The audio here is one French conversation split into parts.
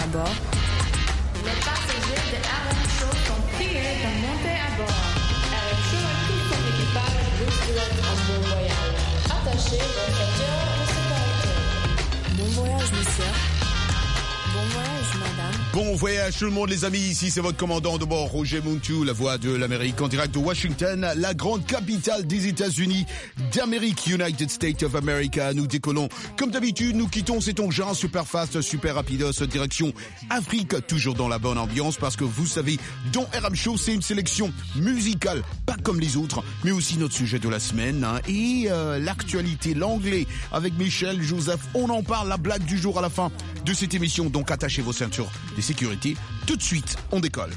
bord. Les passagers de RM Show sont priés de monter à bord. RM Show et tout son équipage vous souhaitent un bon voyage. Attachez vos ceintures de sécurité. Bon voyage, monsieur. Bon voyage, madame. Bon voyage tout le monde les amis, ici c'est votre commandant de bord Roger Muntu, la voix de l'Amérique en direct de Washington, la grande capitale des États-Unis d'Amérique, United States of America. Nous décollons comme d'habitude, nous quittons cet engin super fast, super rapidos, direction Afrique, toujours dans la bonne ambiance parce que vous savez, dans RM Show c'est une sélection musicale, pas comme les autres, mais aussi notre sujet de la semaine et l'actualité, l'anglais avec Michel, Joseph, on en parle, la blague du jour à la fin de cette émission, donc attachez vos ceintures de sécurité. Tout de suite, on décolle.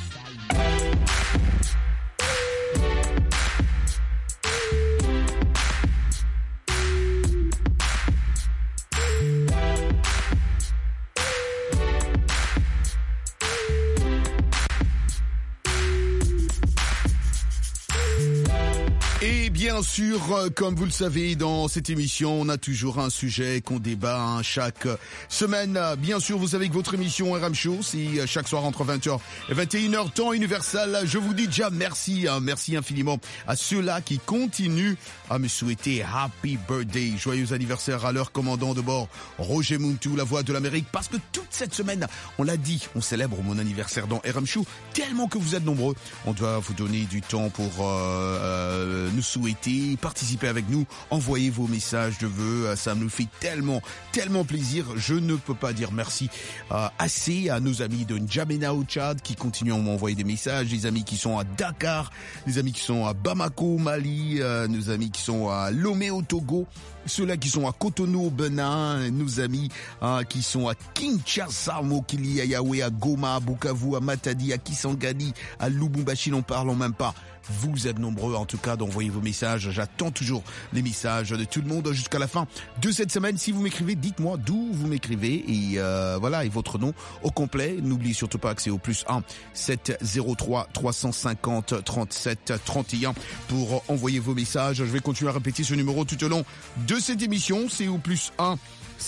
Bien sûr, comme vous le savez, dans cette émission, on a toujours un sujet qu'on débat chaque semaine. Bien sûr, vous savez que votre émission RM Show, c'est chaque soir entre 20h et 21h, temps universel. Je vous dis déjà merci, merci infiniment à ceux-là qui continuent à me souhaiter Happy Birthday, joyeux anniversaire à leur commandant de bord, Roger Muntu, la voix de l'Amérique, parce que toute cette semaine, on l'a dit, on célèbre mon anniversaire dans RM Show, tellement que vous êtes nombreux. On doit vous donner du temps pour nous souhaiter, participez avec nous, envoyez vos messages de vœux, ça nous fait tellement plaisir. Je ne peux pas dire merci assez à nos amis de N'Djamena au Tchad qui continuent à m'envoyer des messages, des amis qui sont à Dakar, des amis qui sont à Bamako au Mali, nos amis qui sont à Lomé au Togo, ceux-là qui sont à Cotonou au Benin, nos amis qui sont à Kinshasa, Mokili, à Yaoundé, à Goma, à Bukavu, à Matadi, à Kisangani, à Lubumbashi, n'en parlons même pas. Vous êtes nombreux en tout cas d'envoyer vos messages. J'attends toujours les messages de tout le monde jusqu'à la fin de cette semaine. Si vous m'écrivez, dites-moi d'où vous m'écrivez et voilà, et votre nom au complet. N'oubliez surtout pas que c'est au +1 703 350 37 31 pour envoyer vos messages. Je vais continuer à répéter ce numéro tout au long de cette émission. C'est au +1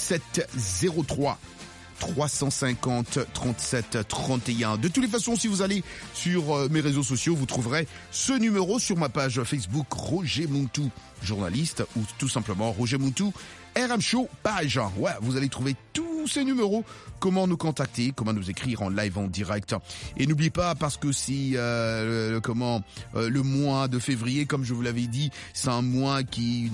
703 350 37 31. De toutes les façons, si vous allez sur mes réseaux sociaux, vous trouverez ce numéro sur ma page Facebook Roger Muntu, journaliste, ou tout simplement Roger Muntu, RM Show page. Ouais, vous allez trouver tous ces numéros, comment nous contacter, comment nous écrire en live, en direct. Et n'oubliez pas, parce que c'est le mois de février, comme je vous l'avais dit, c'est un mois qui,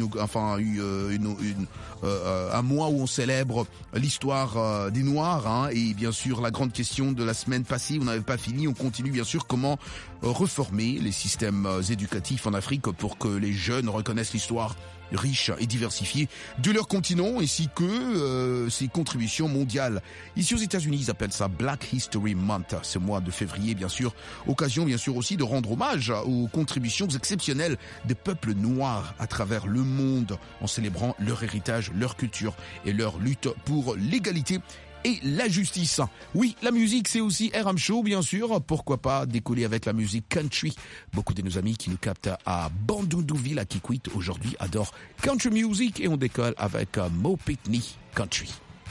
un mois où on célèbre l'histoire des Noirs, et bien sûr la grande question de la semaine passée, on n'avait pas fini, on continue bien sûr comment reformer les systèmes éducatifs en Afrique pour que les jeunes reconnaissent l'histoire riche et diversifiée de leur continent, ainsi que ses contributions mondiales. Ici aux États-Unis, ils appellent ça Black History Month, ce mois de février, bien sûr. Occasion, bien sûr, aussi de rendre hommage aux contributions exceptionnelles des peuples noirs à travers le monde, en célébrant leur héritage, leur culture et leur lutte pour l'égalité et la justice. Oui, la musique, c'est aussi RM Show, bien sûr. Pourquoi pas décoller avec la musique country. Beaucoup de nos amis qui nous captent à Bandundouville, à Kikwit, aujourd'hui, adorent country music. Et on décolle avec Mo Pitney Country.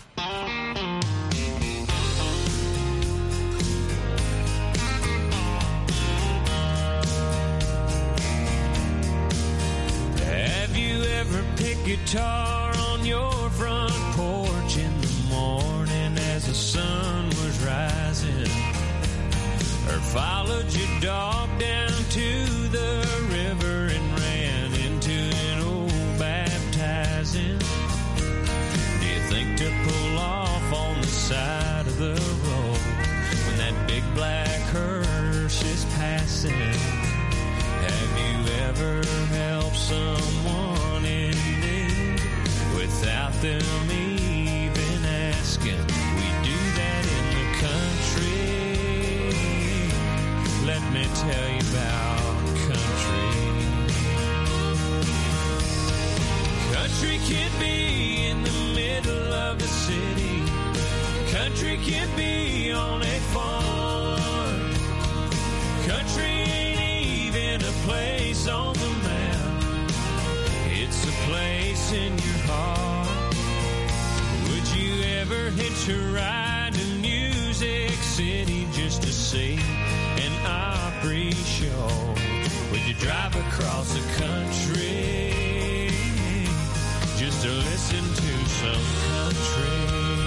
Have you ever picked guitar on your front porch in the morning as the sun was rising, or followed your dog down to the river and ran into an old baptizing? Do you think to pull off on the side of the road when that big black hearse is passing? Have you ever helped someone in need without them even asking? We do that in the country. Let me tell you about country. Country can be in the middle of the city. Country can be on a farm. Country ain't even a place on the map. It's a place in your heart. Would you ever hitch a ride to New Did you drive across the country just to listen to some country?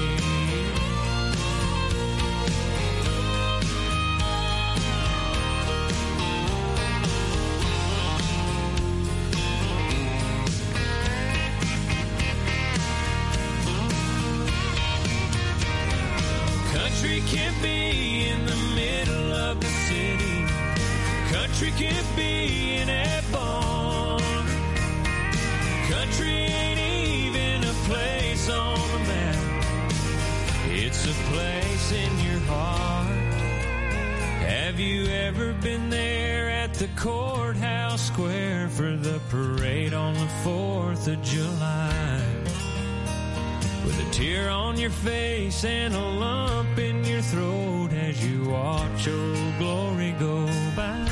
Country can't be in the middle of the city. Country can't be in a barn. Country ain't even a place on the map. It's a place in your heart. Have you ever been there at the courthouse square for the parade on the 4th of July? With a tear on your face and a lump in your throat as you watch Old Glory go by.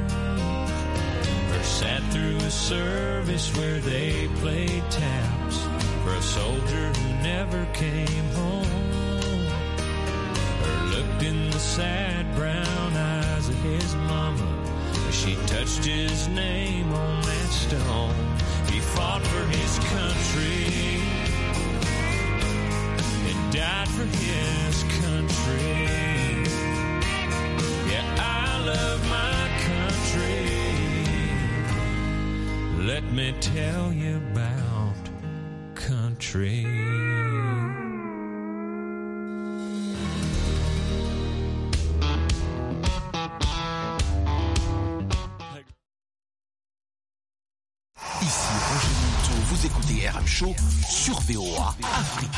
Or sat through a service where they played taps for a soldier who never came home. Or looked in the sad brown eyes of his mama as she touched his name on that stone. He fought for his country, died for his country. Yeah, I love my country. Let me tell you about country. Ici Roger Minto, vous écoutez RM Show sur VOA Afrique.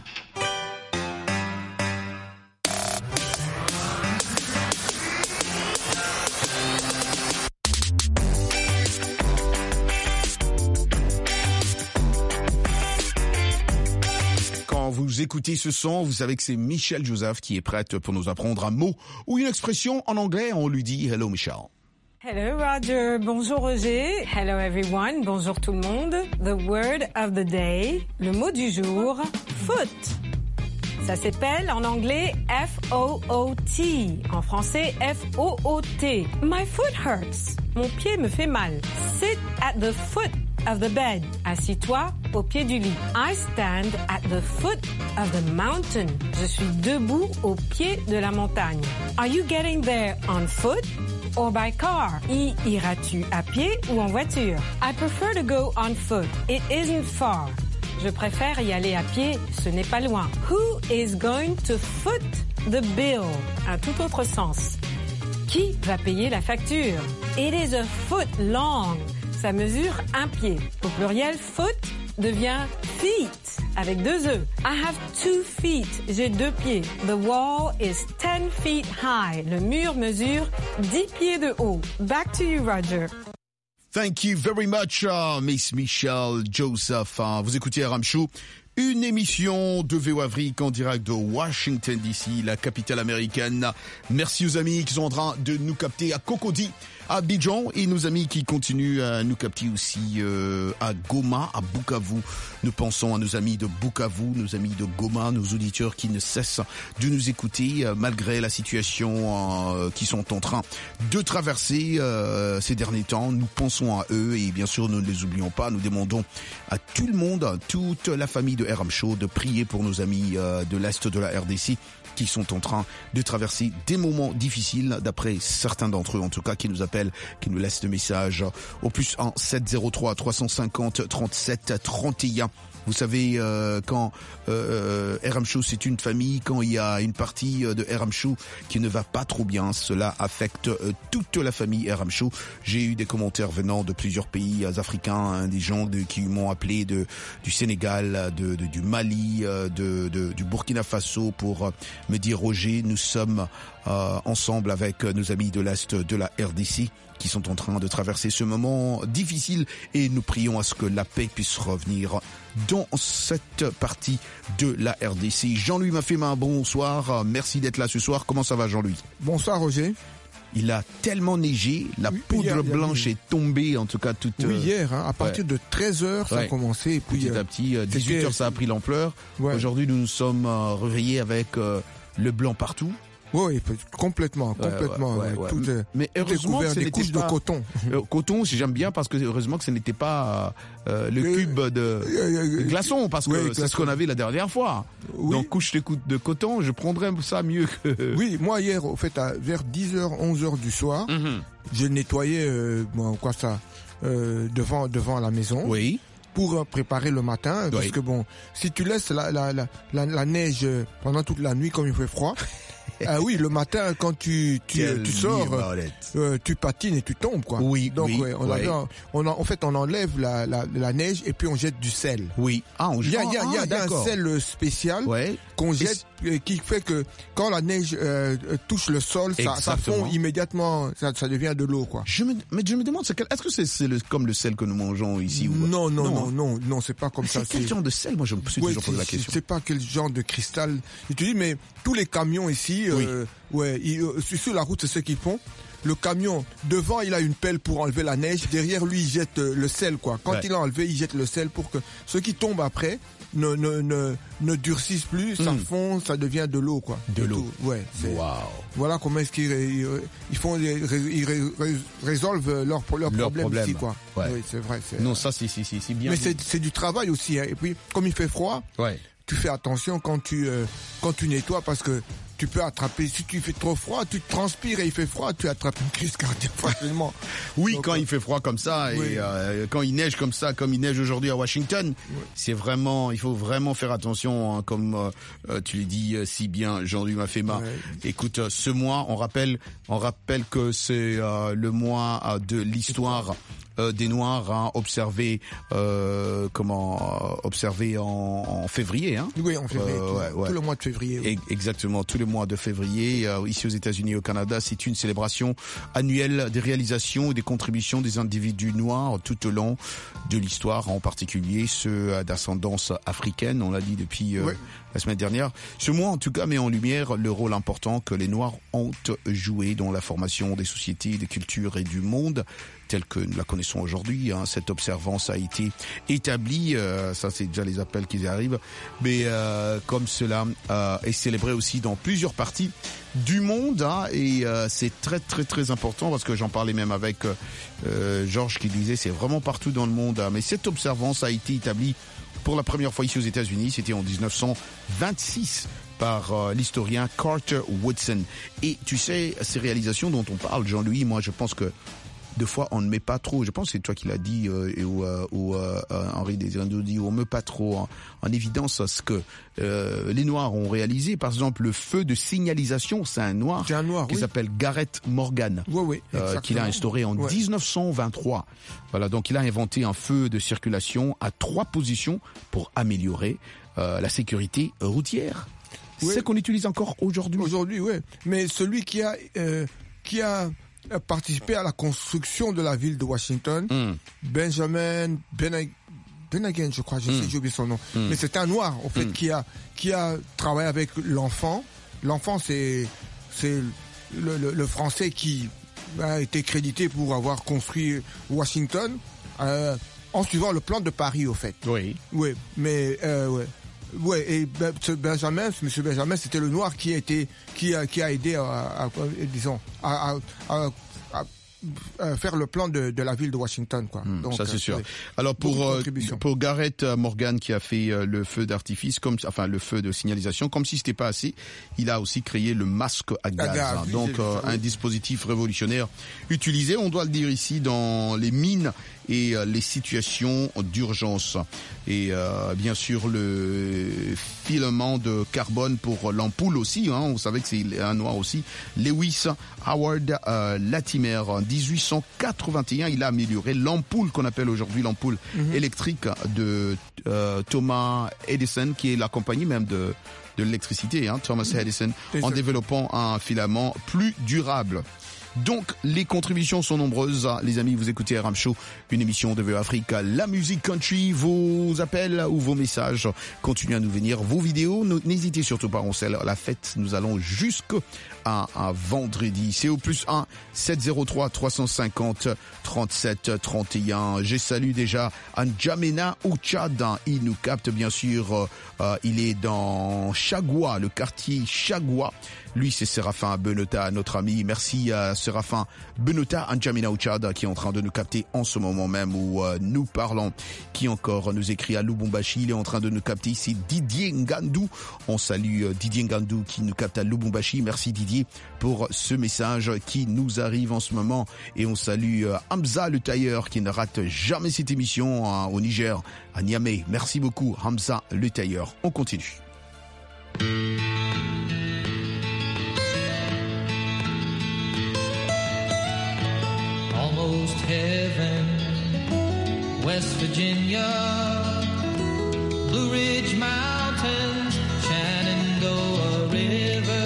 Vous écoutez ce son, vous savez que c'est Michelle Joseph qui est prête pour nous apprendre un mot ou une expression en anglais. On lui dit hello Michelle. Hello Roger, bonjour Roger. Hello everyone, bonjour tout le monde. The word of the day, le mot du jour, foot. Ça s'appelle en anglais F-O-O-T, en français F-O-O-T. My foot hurts. Mon pied me fait mal. Sit at the foot of the bed. Assis-toi au pied du lit. I stand at the foot of the mountain. Je suis debout au pied de la montagne. Are you getting there on foot or by car? Y iras-tu à pied ou en voiture? I prefer to go on foot. It isn't far. Je préfère y aller à pied, ce n'est pas loin. Who is going to foot the bill? Un tout autre sens. Qui va payer la facture? It is a foot long. Ça mesure un pied. Au pluriel, foot devient feet avec 2 E. I have 2 feet. J'ai 2 pieds. The wall is 10 feet high. Le mur mesure 10 pieds de haut. Back to you, Roger. Thank you very much, Miss Michelle Joseph. Vous écoutez RM Show, une émission de VOA Afrique en direct de Washington DC, la capitale américaine. Merci aux amis qui sont en train de nous capter à Cocody, à Abidjan, et nos amis qui continuent à nous capter aussi à Goma, à Bukavu. Nous pensons à nos amis de Bukavu, nos amis de Goma, nos auditeurs qui ne cessent de nous écouter malgré la situation qu'ils sont en train de traverser ces derniers temps. Nous pensons à eux et bien sûr nous ne les oublions pas. Nous demandons à tout le monde, à toute la famille de RM Show de prier pour nos amis de l'Est de la RDC qui sont en train de traverser des moments difficiles, d'après certains d'entre eux en tout cas, qui nous appellent, qui nous laissent des messages au plus 1 703 350 37 31. Vous savez, quand RM Show c'est une famille, quand il y a une partie de RM Show qui ne va pas trop bien, cela affecte toute la famille RM Show. J'ai eu des commentaires venant de plusieurs pays africains, des gens qui m'ont appelé du Sénégal, du Mali, du Burkina Faso pour me dire Roger, nous sommes ensemble avec nos amis de l'Est de la RDC qui sont en train de traverser ce moment difficile et nous prions à ce que la paix puisse revenir dans cette partie de la RDC. Jean-Louis Mafema, bonsoir. Merci d'être là ce soir. Comment ça va, Jean-Louis? Bonsoir, Roger. Il a tellement neigé, la poudre blanche est tombée, en tout cas toute... Oui, hier, à partir de 13h, ça a commencé. Et puis, petit à petit, 18h, ça a pris l'ampleur. Ouais. Aujourd'hui, nous nous sommes réveillés avec le blanc partout. Oui, complètement. Ouais. Tout mais est heureusement couvert que ce des n'était couches pas... de coton. Coton, j'aime bien parce que heureusement que ce n'était pas le cube de glaçon, parce que c'est ce qu'on avait la dernière fois. Oui. Donc couche de coton, je prendrais ça mieux que... Oui, moi hier, au fait, vers 10h, 11h du soir, je nettoyais devant la maison. Oui. Pour préparer le matin, parce que bon, si tu laisses la neige pendant toute la nuit comme il fait froid, oui, le matin quand tu sors, tu patines et tu tombes quoi. Oui. Donc on enlève la neige et puis on jette du sel. Oui. Il y a un sel spécial qu'on jette qui fait que quand la neige touche le sol, ça fond immédiatement, ça devient de l'eau quoi. Mais je me demande, est-ce que c'est comme le sel que nous mangeons ici ou... Non, c'est pas comme ça. C'est quel genre de sel? Moi, je me suis toujours posé la question. Je sais pas quel genre de cristal utilise, mais tous les camions ici, sur la route, c'est ce qu'ils font. Le camion, devant, il a une pelle pour enlever la neige. Derrière lui, il jette le sel, quoi. Quand il a enlevé, il jette le sel pour que ceux qui tombent après ne durcissent plus, ça fond, ça devient de l'eau, quoi. De l'eau. Ouais. Wow. Voilà comment est-ce qu'ils résolvent leurs problèmes ici, quoi. Ouais. Oui, c'est vrai. Non, ça, c'est bien. Mais c'est du travail aussi, hein. Et puis, comme il fait froid, tu fais attention quand tu nettoies parce que tu peux attraper, si tu fais trop froid, tu transpires et il fait froid, tu attrapes une crise cardiaque facilement. Oui, donc, quand il fait froid comme ça et quand il neige comme ça, comme il neige aujourd'hui à Washington, c'est vraiment, il faut vraiment faire attention, hein, comme tu le dis si bien, Jean-Louis Mafema. Écoute, ce mois, on rappelle que c'est le mois de l'histoire des Noirs, hein, observé en février, hein. Oui, en février, tout le mois de février. Oui. Exactement, tout le mois de février, ici aux États-Unis et au Canada, c'est une célébration annuelle des réalisations et des contributions des individus noirs tout au long de l'histoire, en particulier ceux d'ascendance africaine, on l'a dit depuis la semaine dernière. Ce mois, en tout cas, met en lumière le rôle important que les Noirs ont joué dans la formation des sociétés, des cultures et du monde tel que nous la connaissons aujourd'hui, hein. Cette observance a été établie, ça c'est déjà les appels qui arrivent, mais comme cela est célébré aussi dans plusieurs parties du monde, hein, et c'est très très très important parce que j'en parlais même avec Georges qui disait c'est vraiment partout dans le monde, hein, mais cette observance a été établie pour la première fois ici aux États-Unis, c'était en 1926 par l'historien Carter Woodson. Et tu sais, ces réalisations dont on parle, Jean-Louis, moi je pense que deux fois on ne met pas trop, je pense que c'est toi qui l'as dit, ou Henri Desirando dit, on ne met pas trop en évidence ce que les Noirs ont réalisé. Par exemple, le feu de signalisation, c'est un Noir qui s'appelle Garrett Morgan, qu'il a instauré en 1923. Voilà, donc il a inventé un feu de circulation à 3 positions pour améliorer la sécurité routière. C'est qu'on utilise encore aujourd'hui. Aujourd'hui, oui. Mais celui qui a participé à la construction de la ville de Washington, Benjamin Benagen, je crois, j'ai oublié son nom. Mais c'est un Noir, en fait, qui a travaillé avec l'enfant. L'enfant, c'est le Français qui a été crédité pour avoir construit Washington en suivant le plan de Paris, au fait. Oui. Oui, mais et Monsieur Benjamin, c'était le Noir qui a aidé à faire le plan de la ville de Washington, quoi. Donc, ça c'est sûr. Alors pour Garrett Morgan qui a fait le feu d'artifice, le feu de signalisation, comme si c'était pas assez, il a aussi créé le masque à gaz. Donc un dispositif révolutionnaire utilisé, on doit le dire ici, dans les mines et les situations d'urgence. Et bien sûr le filament de carbone pour l'ampoule aussi, hein, vous savez que c'est un Noir aussi, Lewis Howard Latimer. En 1881, il a amélioré l'ampoule qu'on appelle aujourd'hui l'ampoule électrique de Thomas Edison, qui est la compagnie même de l'électricité, hein, Thomas Edison, en développant un filament plus durable. Donc, les contributions sont nombreuses. Les amis, vous écoutez RM Show, une émission de VO Afrique. La musique country, vos appels ou vos messages continuent à nous venir. Vos vidéos, n'hésitez surtout pas, on scelle la fête. Nous allons jusqu'à vendredi. C'est au +1 703 350 37 31. Je salue déjà N'Djamena au Tchad. Il nous capte bien sûr. Il est dans Chagua, le quartier Chagua. Lui, c'est Séraphin Benota, notre ami. Merci à Séraphin Benota, N'Djamena au Tchad, qui est en train de nous capter en ce moment même où nous parlons. Qui encore nous écrit à Lubumbashi. Il est en train de nous capter. C'est Didier Ngandou. On salue Didier Ngandou qui nous capte à Lubumbashi. Merci Didier pour ce message qui nous arrive en ce moment. Et on salue Hamza le tailleur qui ne rate jamais cette émission au Niger, à Niamey. Merci beaucoup Hamza le tailleur. On continue. Almost heaven, West Virginia, Blue Ridge Mountains, Shenandoah River.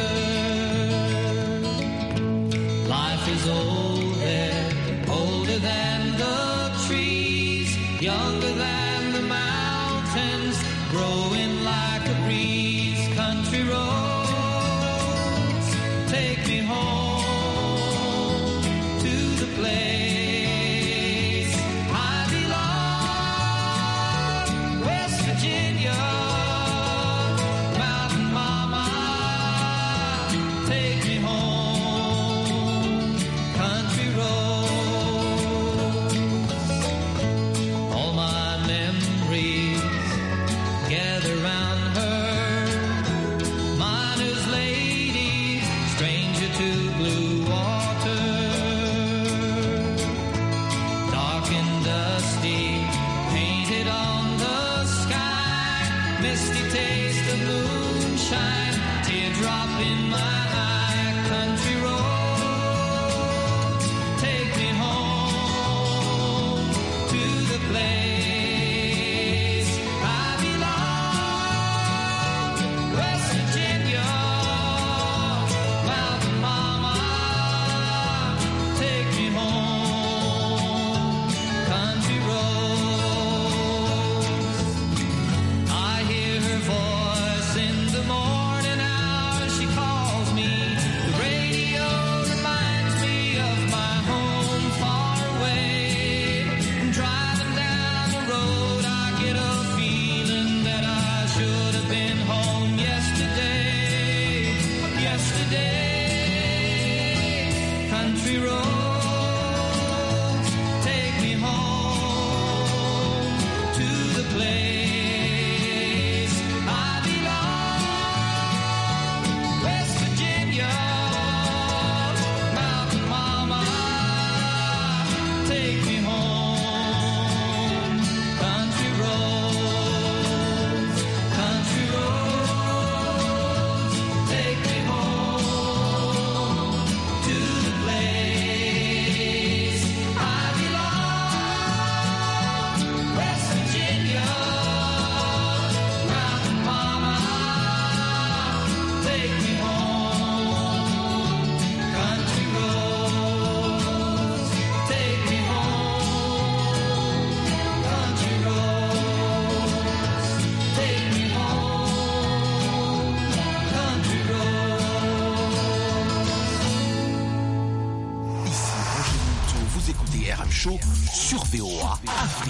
Life is old there, older than the trees, younger than the mountains, growing like a breeze. Country roads, take me home to the place. Sur VOA Afrique.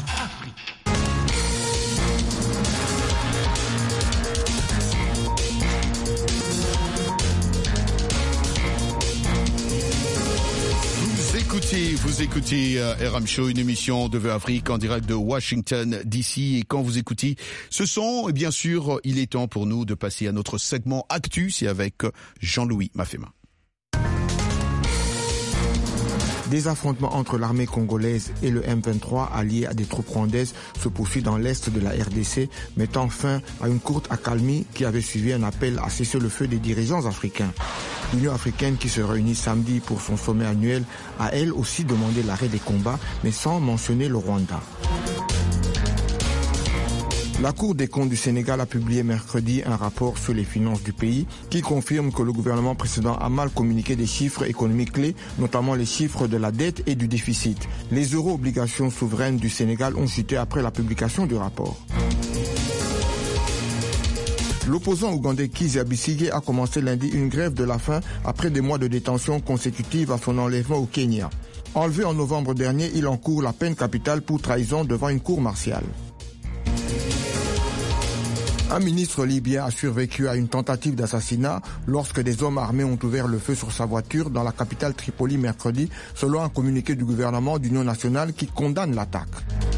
Vous écoutez RM Show, une émission de VO Afrique en direct de Washington DC. Et quand vous écoutez ce son, bien sûr, il est temps pour nous de passer à notre segment Actu. C'est avec Jean-Louis Mafema. Des affrontements entre l'armée congolaise et le M23 alliés à des troupes rwandaises se poursuivent dans l'est de la RDC, mettant fin à une courte accalmie qui avait suivi un appel à cesser le feu des dirigeants africains. L'Union africaine, qui se réunit samedi pour son sommet annuel, a elle aussi demandé l'arrêt des combats, mais sans mentionner le Rwanda. La Cour des comptes du Sénégal a publié mercredi un rapport sur les finances du pays qui confirme que le gouvernement précédent a mal communiqué des chiffres économiques clés, notamment les chiffres de la dette et du déficit. Les euro-obligations souveraines du Sénégal ont chuté après la publication du rapport. L'opposant ougandais Kizza Besigye a commencé lundi une grève de la faim après des mois de détention consécutive à son enlèvement au Kenya. Enlevé en novembre dernier, il encourt la peine capitale pour trahison devant une cour martiale. Un ministre libyen a survécu à une tentative d'assassinat lorsque des hommes armés ont ouvert le feu sur sa voiture dans la capitale Tripoli mercredi, selon un communiqué du gouvernement d'Union nationale qui condamne l'attaque.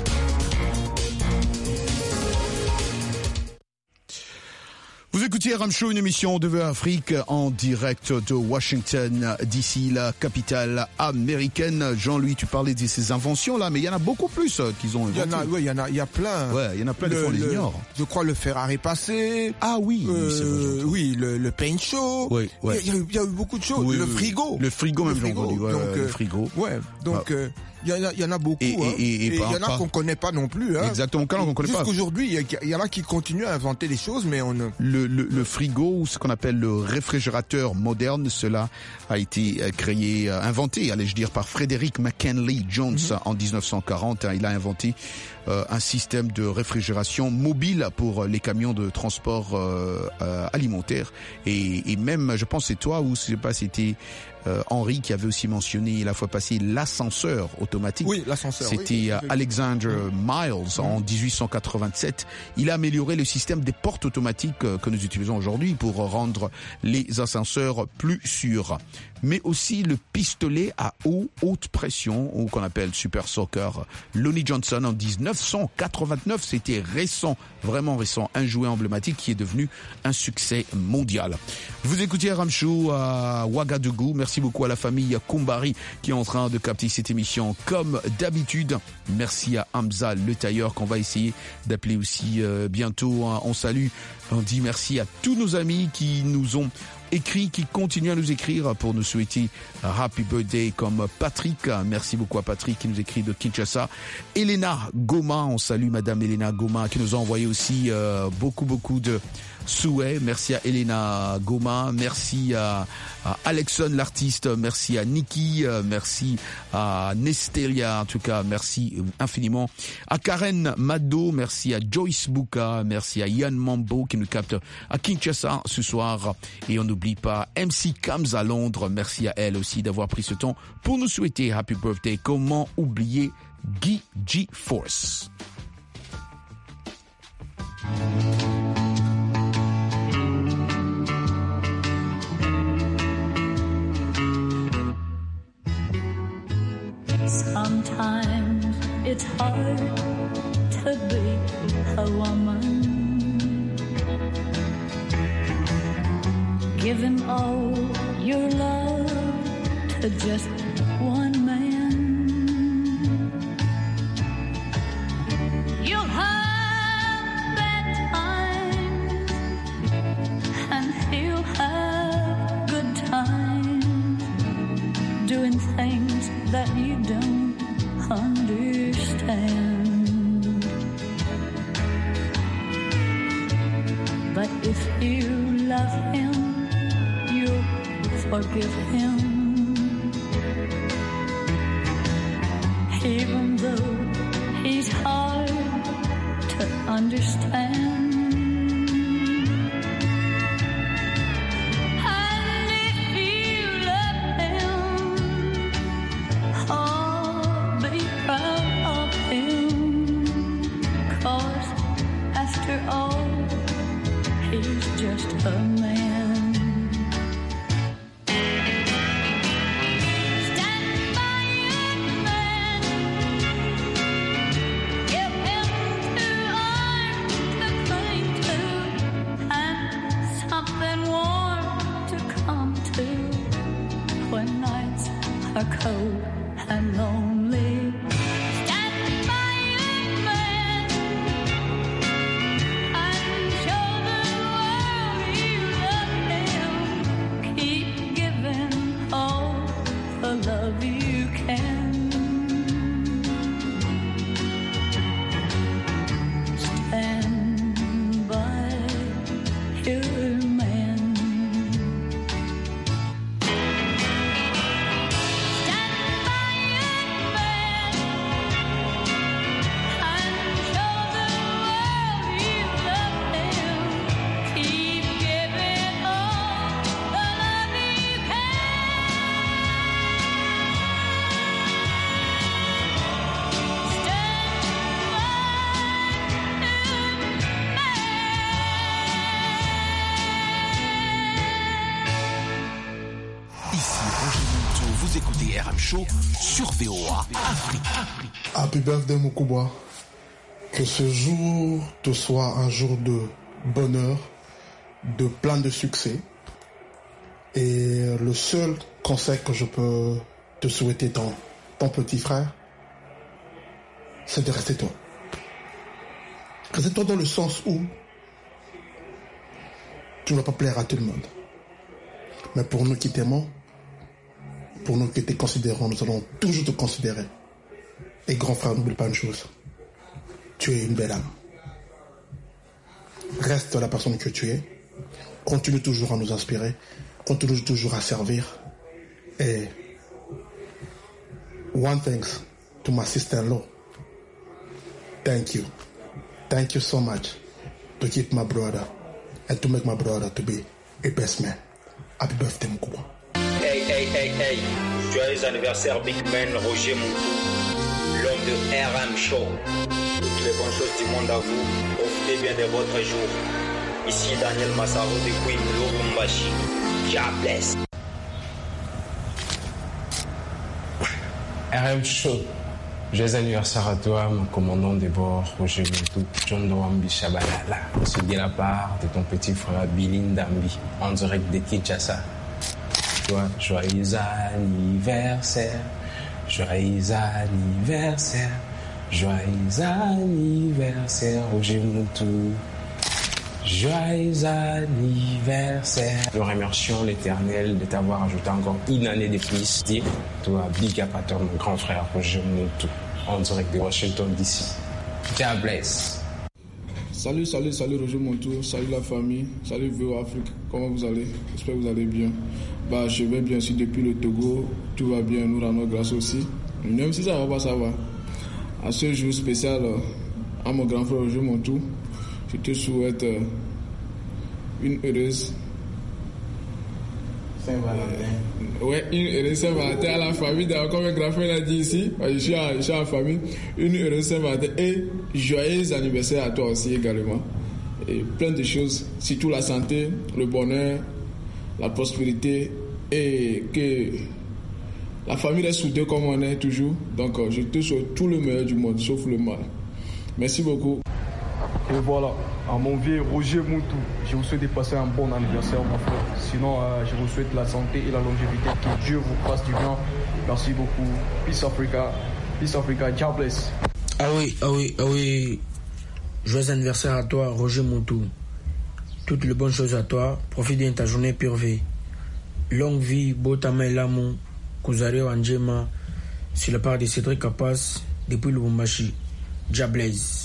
Vous écoutez RM Show, une émission de VOA Afrique en direct de Washington, d'ici la capitale américaine. Jean-Louis, tu parlais de ces inventions-là, mais il y en a beaucoup plus qu'ils ont inventées. Il y a plein. Ouais, il y en a plein, des fois on les ignore. Je crois le Ferrari passé. Ah oui, c'est vrai. Oui, le paint show. Oui, ouais. Il y a eu beaucoup de choses. Oui, le oui. frigo. Le frigo même, j'ai entendu. Ouais, donc, le frigo. Ouais, donc... Il y en a beaucoup, et il y en a qu'on connaît pas non plus. Hein. Exactement, qu'on connaît pas. Jusqu'aujourd'hui, il y en a qui continuent à inventer des choses, mais on ne... Le frigo, ou ce qu'on appelle le réfrigérateur moderne, cela a été créé, inventé, allais-je dire, par Frederick McKinley Jones en 1940. Il a inventé un système de réfrigération mobile pour les camions de transport alimentaire. Et même, je pense, c'est toi, ou je sais pas, c'était... Henri qui avait aussi mentionné la fois passée l'ascenseur automatique. Oui, l'ascenseur. C'était Alexander Miles en 1887. Il a amélioré le système des portes automatiques que nous utilisons aujourd'hui pour rendre les ascenseurs plus sûrs. Mais aussi le pistolet à haute pression, ou qu'on appelle Super Soaker. Lonnie Johnson en 1989, c'était récent, vraiment récent, un jouet emblématique qui est devenu un succès mondial. Vous écoutez RM Show à Ouagadougou. Merci beaucoup à la famille Koumbari qui est en train de capter cette émission comme d'habitude. Merci à Hamza le tailleur qu'on va essayer d'appeler aussi bientôt. On salue, on dit merci à tous nos amis qui nous ont écrit, qui continuent à nous écrire pour nous souhaiter Happy Birthday, comme Patrick. Merci beaucoup à Patrick qui nous écrit de Kinshasa. Elena Goma, on salue Madame Elena Goma qui nous a envoyé aussi beaucoup de souhaits. Merci à Elena Goma, merci à Alexon l'artiste, merci à Nikki, merci à Nesteria, en tout cas merci infiniment à Karen Mado, merci à Joyce Bouka, merci à Yann Mambo qui nous capte à Kinshasa ce soir, et on n'oublie pas MC Kams à Londres, merci à elle aussi d'avoir pris ce temps pour nous souhaiter Happy Birthday. Comment oublier Guy G Force. Sometimes it's hard to be a woman, giving all your love to just one man. You'll have bad times and he'll have good times, doing things that you don't understand. But if you love him, you'll forgive him, even though he's hard to understand. Just a man. Stand by your man. Give him 2 arms to cling to, and something warm to come to when nights are cold and lonely. Stand by your man and show the world you love him. Keep giving all the love you can. Stand vous écoutez RM Show sur VOA Afrique. Happy birthday Mukubwa. Que ce jour te soit un jour de bonheur, de plein de succès. Et le seul conseil que je peux te souhaiter, ton petit frère, c'est de rester toi. Rester toi dans le sens où tu ne vas pas plaire à tout le monde. Mais pour nous qui t'aimons, pour nous qui te considérons, nous allons toujours te considérer. Et grand frère, n'oublie pas une chose. Tu es une belle âme. Reste la personne que tu es. Continue toujours à nous inspirer. Continue toujours à servir. Et one thanks to my sister-in-law. Thank you. Thank you so much to keep my brother and to make my brother to be a best man. Happy birthday, Mukubwa. Hey. Joyeux anniversaire, Big Man Roger Moutou, l'homme de RM Show. Toutes les bonnes choses du monde à vous. Profitez bien de votre jour. Ici Daniel Massaro de Queen Lubumbashi. God bless. RM Show. Joyeux anniversaire à toi, mon commandant de bord, Roger Moutou, John Dwambi Shabalala. C'est de la part de ton petit frère Billy Ndambi, en direct de Kinshasa. Toi, joyeux anniversaire, joyeux anniversaire, joyeux anniversaire, Roger Moutou. Joyeux anniversaire. Nous remercions l'Éternel de t'avoir ajouté encore une année de plus. Toi, big up à toi, mon grand frère Roger Moutou, en direct de Washington DC. God bless. Salut Roger Moutou, salut la famille, salut VOA Afrique, comment vous allez? J'espère que vous allez bien. Je vais bien sûr depuis le Togo, tout va bien, nous rendons grâce aussi. Même si ça va pas, ça va. À ce jour spécial, à mon grand frère Roger Moutou, je te souhaite une heureuse Saint-Valentin. Une heureuse Saint-Valentin à la famille. D'ailleurs, comme un grand frère l'a dit ici, je suis à la famille. Une heureuse Saint-Valentin et joyeux anniversaire à toi aussi également. Et plein de choses, surtout la santé, le bonheur, la prospérité et que la famille reste soudée comme on est toujours. Donc, je te souhaite tout le meilleur du monde, sauf le mal. Merci beaucoup. Et voilà, à mon vieux Roger Moutou, je vous souhaite de passer un bon anniversaire, mon frère. Sinon, je vous souhaite la santé et la longévité. Que Dieu vous fasse du bien. Merci beaucoup. Peace Africa. Peace Africa. God bless. Ah oui. Joyeux anniversaire à toi, Roger Moutou. Toutes les bonnes choses à toi. Profite bien de ta journée pure vie. Longue vie, Botama et Lamon, Kouzario Anjema, sur la part de Cédric Kapas, depuis Lubumbashi. God bless.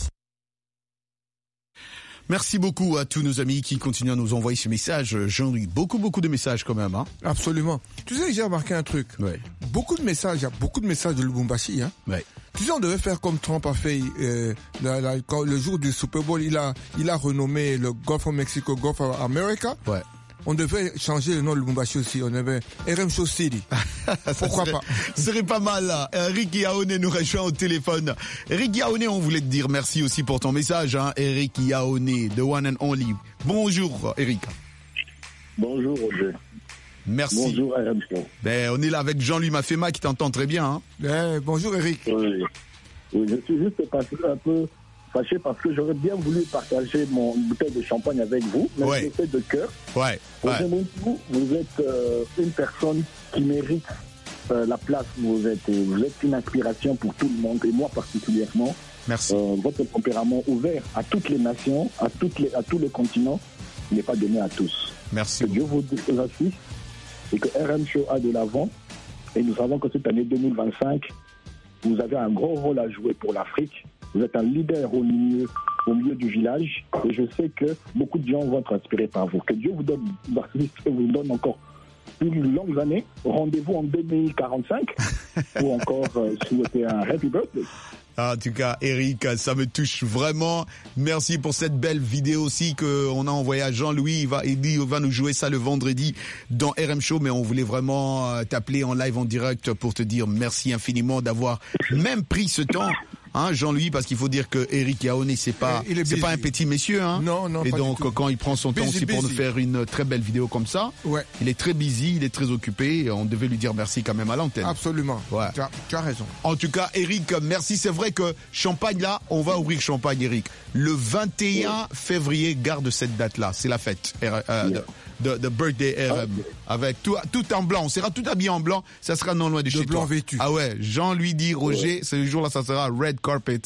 Merci beaucoup à tous nos amis qui continuent à nous envoyer ces messages. Jean-Louis, beaucoup de messages quand même. Hein. Absolument. Tu sais, j'ai remarqué un truc. Ouais. Il y a beaucoup de messages de Lubumbashi. Hein. Ouais. Tu sais, on devait faire comme Trump a fait le jour du Super Bowl. Il a renommé le Gulf of Mexico, Gulf of America. Ouais. On devait changer le nom de Lubumbashi aussi. On avait RM Show City. Pourquoi pas? Ce serait pas mal, là. Eric Yaoné nous rejoint au téléphone. Eric Yaoné, on voulait te dire merci aussi pour ton message, hein. Eric Yaoné, the one and only. Bonjour, Eric. Bonjour, Roger. Merci. Bonjour, RM Show. On est là avec Jean-Louis Mafema qui t'entend très bien, hein. Bonjour, Eric. Oui, je suis juste un peu fâché parce que j'aurais bien voulu partager mon bouteille de champagne avec vous, mais je le fais de cœur. Vous êtes une personne qui mérite la place où vous êtes. Vous êtes une inspiration pour tout le monde, et moi particulièrement. Merci. Votre tempérament ouvert à toutes les nations, à tous les continents, n'est pas donné à tous. Merci. Que Dieu vous assiste et que RM Show a de l'avant. Et nous savons que cette année 2025, vous avez un gros rôle à jouer pour l'Afrique. Vous êtes un leader au milieu du village et je sais que beaucoup de gens vont être inspirés par vous. Que Dieu vous donne encore une longue année. Rendez-vous en 2045 pour encore souhaiter un happy birthday. En tout cas, Eric, ça me touche vraiment. Merci pour cette belle vidéo aussi qu'on a envoyée à Jean-Louis. Il va nous jouer ça le vendredi dans RM Show, mais on voulait vraiment t'appeler en live, en direct pour te dire merci infiniment d'avoir même pris ce temps hein, Jean-Louis, parce qu'il faut dire que Eric Yaoné, c'est pas un petit monsieur, hein. Non. Et pas donc, du tout. quand il prend son temps aussi pour nous faire une très belle vidéo comme ça, il est très busy, il est très occupé. Et on devait lui dire merci quand même à l'antenne. Absolument. Ouais. Tu as raison. En tout cas, Eric, merci. C'est vrai que Champagne, là, on va ouvrir Champagne, Eric. Le 21 février, garde cette date-là. C'est la fête. De birthday RM. Avec tout en blanc. On sera tout habillé en blanc. Ça sera non loin de chez toi. De blanc vêtu. Ah ouais. Jean-Louis dit, Roger, ce jour-là, ça sera red carpet.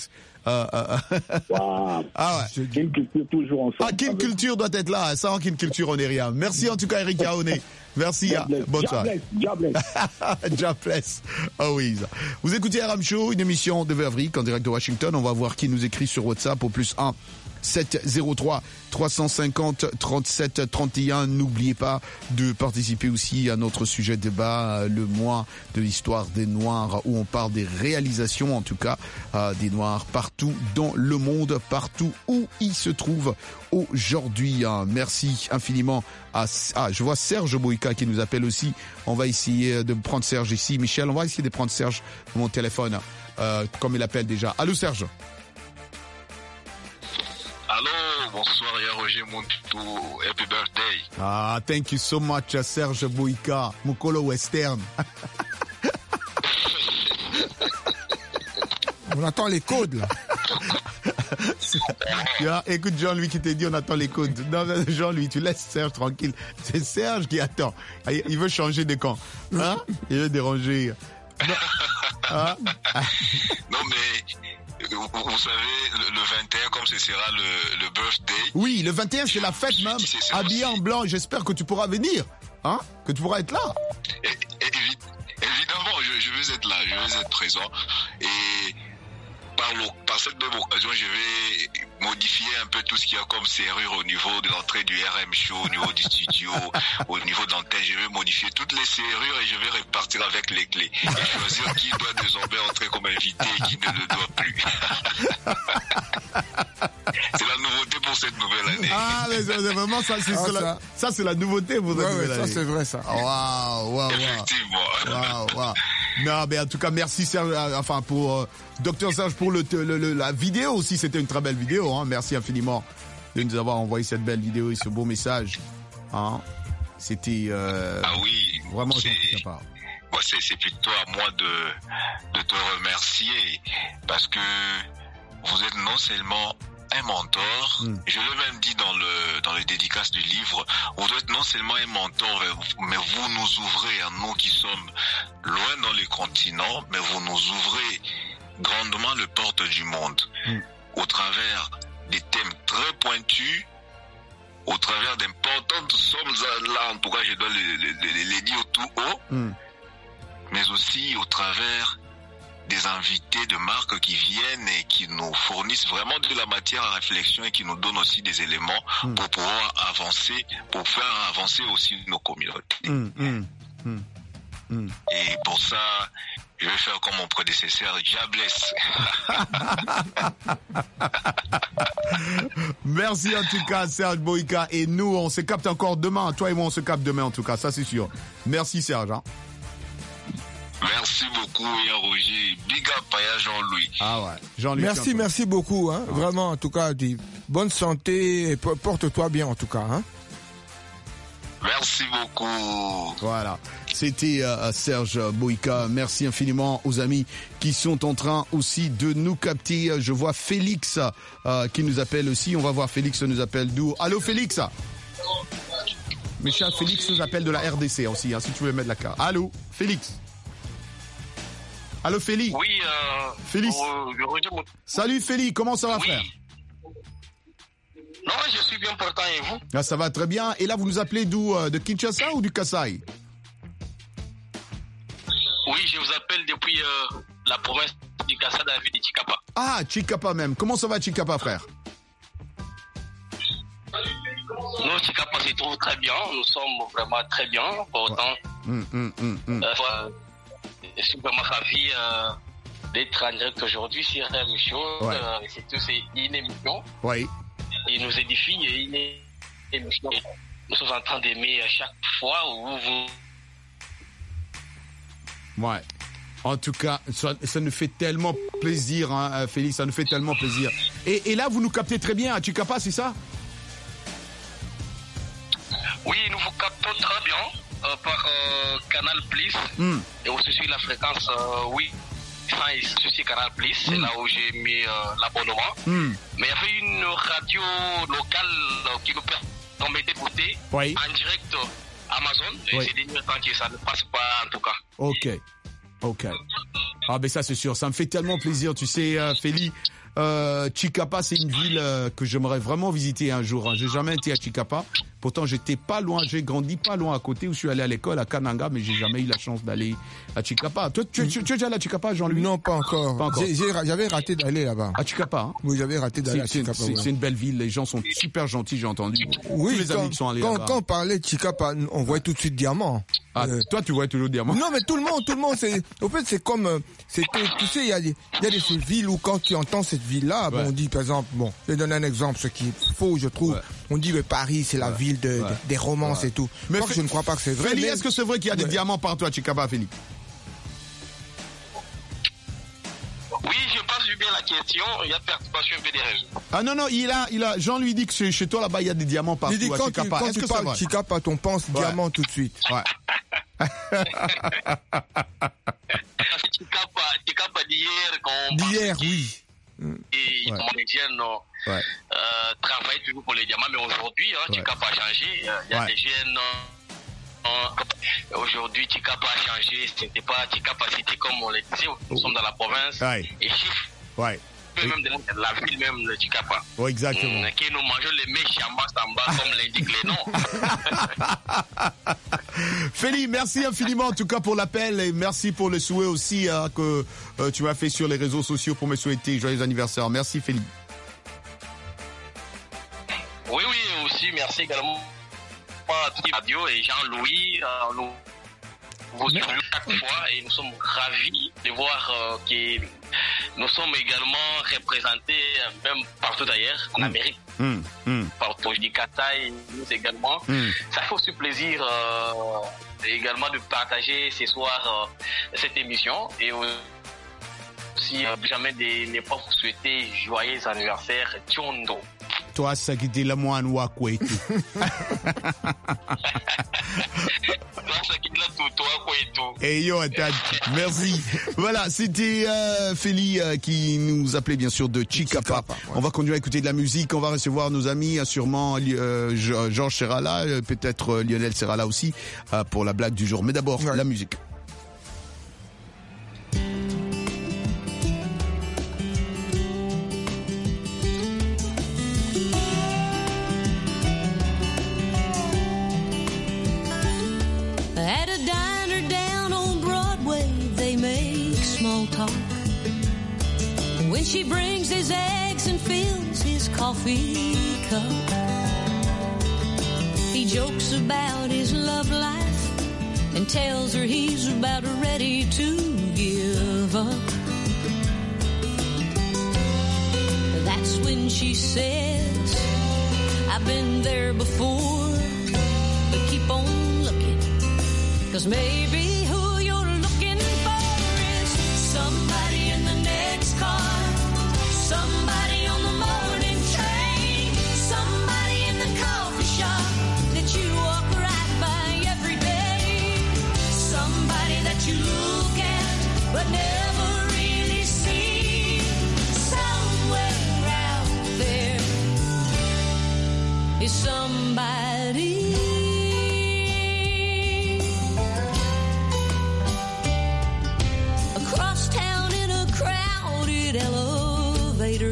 Wow. Ah ouais. Kin Culture toujours ensemble. Ah, Kin Culture doit être là. Sans Kin Culture, on n'est rien. Merci en tout cas, Eric Yaoné. Merci. Bonne soirée. God bless. Oh oui. Vous écoutez RM Show, une émission de Vervric en direct de Washington. On va voir qui nous écrit sur WhatsApp au +1 703 350 37 31. N'oubliez pas de participer aussi à notre sujet de débat, le mois de l'histoire des Noirs, où on parle des réalisations, en tout cas, des Noirs partout dans le monde, partout où ils se trouvent aujourd'hui. Merci infiniment je vois Serge Boïka qui nous appelle aussi. On va essayer de prendre Serge ici. Michel, on va essayer de prendre Serge de mon téléphone, comme il appelle déjà. Allô, Serge? Allô, bonsoir, Roger Montutu, happy birthday. Ah, thank you so much, Serge Boïka, Mukolo Western. On attend les codes, là. Écoute, Jean-Louis qui t'a dit on attend les codes. Non, Jean-Louis, tu laisses Serge tranquille. C'est Serge qui attend. Il veut changer de camp. Hein? Il veut déranger. Non, hein? Non mais... Vous savez, le 21, comme ce sera le birthday. Oui, le 21, c'est la fête même. Habillé en blanc, j'espère que tu pourras venir. Hein? Que tu pourras être là. Évidemment, je vais être là, je vais être présent. Et par cette même occasion, je vais modifier un peu tout ce qu'il y a comme serrure au niveau de l'entrée du RM Show, au niveau du studio, au niveau de l'antenne. Je vais modifier toutes les serrures et je vais repartir avec les clés. Et choisir qui doit désormais entrer comme invité et qui ne le doit plus. C'est la nouveauté pour cette nouvelle année. Ah, mais c'est vraiment ça. Ça, c'est la nouveauté pour cette nouvelle année. Ça, c'est vrai, ça. Waouh. Effectivement. Waouh. Non, mais en tout cas, merci Serge, pour Dr Serge pour la vidéo aussi. C'était une très belle vidéo. Hein. Merci infiniment de nous avoir envoyé cette belle vidéo et ce beau message. Hein. C'était vraiment gentil de ta part. Moi, c'est plutôt à moi de te remercier parce que vous êtes non seulement un mentor, je l'ai même dit dans le dédicace du livre, vous êtes non seulement un mentor, mais vous nous ouvrez à nous qui sommes loin dans les continents, mais vous nous ouvrez grandement les portes du monde, au travers des thèmes très pointus, au travers d'importantes sommes, là en tout cas je dois les dire tout haut, mais aussi au travers des invités de marque qui viennent et qui nous fournissent vraiment de la matière à réflexion et qui nous donnent aussi des éléments pour pouvoir avancer, pour faire avancer aussi nos communautés. Et pour ça, je vais faire comme mon prédécesseur, Jabless. Merci en tout cas, Serge Boïka. Et nous, on se capte encore demain. Toi et moi, on se capte demain en tout cas, ça c'est sûr. Merci Serge. Hein. Merci beaucoup, Roger. Big up à Jean-Louis. Ah ouais, Jean-Louis. Merci beaucoup. Hein. Vraiment, en tout cas, bonne santé et porte-toi bien en tout cas. Hein. Merci beaucoup. Voilà, c'était Serge Boïka. Merci infiniment aux amis qui sont en train aussi de nous capter. Je vois Félix qui nous appelle aussi. On va voir Félix nous appelle d'où. Allô Félix. Mes chers, Félix nous appelle de la RDC aussi, hein, si tu veux mettre la carte. Allô Félix. Allô Félix. Oui, Félix. Salut Félix, comment ça va frère? Non, je suis bien portant et vous? Ah, ça va très bien. Et là, vous nous appelez d'où? De Kinshasa ou du Kasaï? Oui, je vous appelle depuis la province du Kasaï, de la ville de Chikapa. Ah, Chikapa même. Comment ça va Chikapa, frère? Nous, Chikapa se trouve très bien. Nous sommes vraiment très bien. Pourtant, je suis vraiment ravi d'être en direct aujourd'hui sur RM Show. C'est une émission. Oui. Il nous édifie et une émission. Nous sommes en train d'aimer chaque fois où vous. Ouais. En tout cas, ça nous fait tellement plaisir, hein, Félix, ça nous fait tellement plaisir. Et là, vous nous captez très bien à Chikapa, c'est ça? Oui, nous vous captons très bien par Canal Plus. Et aussi sur la fréquence, oui. Sur Canal Plus, c'est là où j'ai mis l'abonnement. Mais il y avait une radio locale qui nous permettait d'écouter en direct Amazon. Et c'est des temps que ça ne passe pas en tout cas. Ok. Ah ben ça c'est sûr, ça me fait tellement plaisir, tu sais, Félix. Chikapa, c'est une ville que j'aimerais vraiment visiter un jour. Hein. J'ai jamais été à Chikapa. Pourtant, j'étais pas loin. J'ai grandi pas loin à côté où je suis allé à l'école à Kananga, mais j'ai jamais eu la chance d'aller à Chikapa. Toi, tu es déjà allé à Chikapa, Jean-Louis? Non, pas encore. J'avais raté d'aller là-bas. À Chikapa, hein? Oui, j'avais raté d'aller à Chikapa. C'est une belle ville. Les gens sont super gentils, j'ai entendu. Oui, tous les amis qui sont allés là-bas. Quand on parlait de Chikapa, on voyait tout de suite Diamant. Toi, tu vois toujours Diamant. Non, mais tout le monde, au fait, c'est comme, tu sais, il y a des villes où quand tu entends cette ville-là, on dit, par exemple, je vais donner un exemple, ce qui est faux, je trouve. On dit, mais Paris, c'est la ville des romances et tout. Mais je ne crois pas que c'est vrai. Félix, est-ce que c'est vrai qu'il y a des diamants partout à Chikapa, Félix? Oui, je passe bien la question. Il y a perturbation un peu des réseaux. Ah non, il a, Jean lui dit que chez toi là-bas, il y a des diamants partout à Chikapa. Quand tu parles Chikapa, on pense diamant tout de suite. Chikapa d'hier. D'hier, oui. Et les jeunes travaillent toujours pour les diamants, mais aujourd'hui, Chikapa a changé. Il y a des jeunes. Aujourd'hui, Chikapa a changé. C'était pas Chikapa, c'était comme on le disait. Nous sommes dans la province. Et chiffre. Même de la ville même de Chikapa. Exactement. Que nous mangeons les méchamas en bas, comme l'indique les noms. Félix, merci infiniment en tout cas pour l'appel et merci pour le souhait aussi que tu m'as fait sur les réseaux sociaux pour me souhaiter joyeux anniversaire. Merci Félix. Oui, aussi merci également à toute la radio et Jean-Louis. Vous suivez chaque fois et nous sommes ravis de voir que nous sommes également représentés même partout ailleurs, en Amérique. Partout, je dis Katai, nous également. Ça fait aussi plaisir également de partager ce soir cette émission et aussi jamais ne pas vous souhaiter joyeux anniversaire Tchondo. Toi, ça qui dit la moine ou à quoi et tout. Et yo, merci. Voilà, c'était Félix qui nous appelait bien sûr de Chikapa. On va continuer à écouter de la musique, on va recevoir nos amis, sûrement Georges sera là, peut-être Lionel sera là aussi pour la blague du jour. Mais d'abord, la musique. When she brings his eggs and fills his coffee cup, he jokes about his love life and tells her he's about ready to give up. That's when she says, I've been there before, but keep on looking, 'cause maybe who you're looking for is somebody in the next car. Somebody on the morning train, somebody in the coffee shop that you walk right by every day, somebody that you look at but never really see. Somewhere out there is somebody. Across town in a crowded elevator,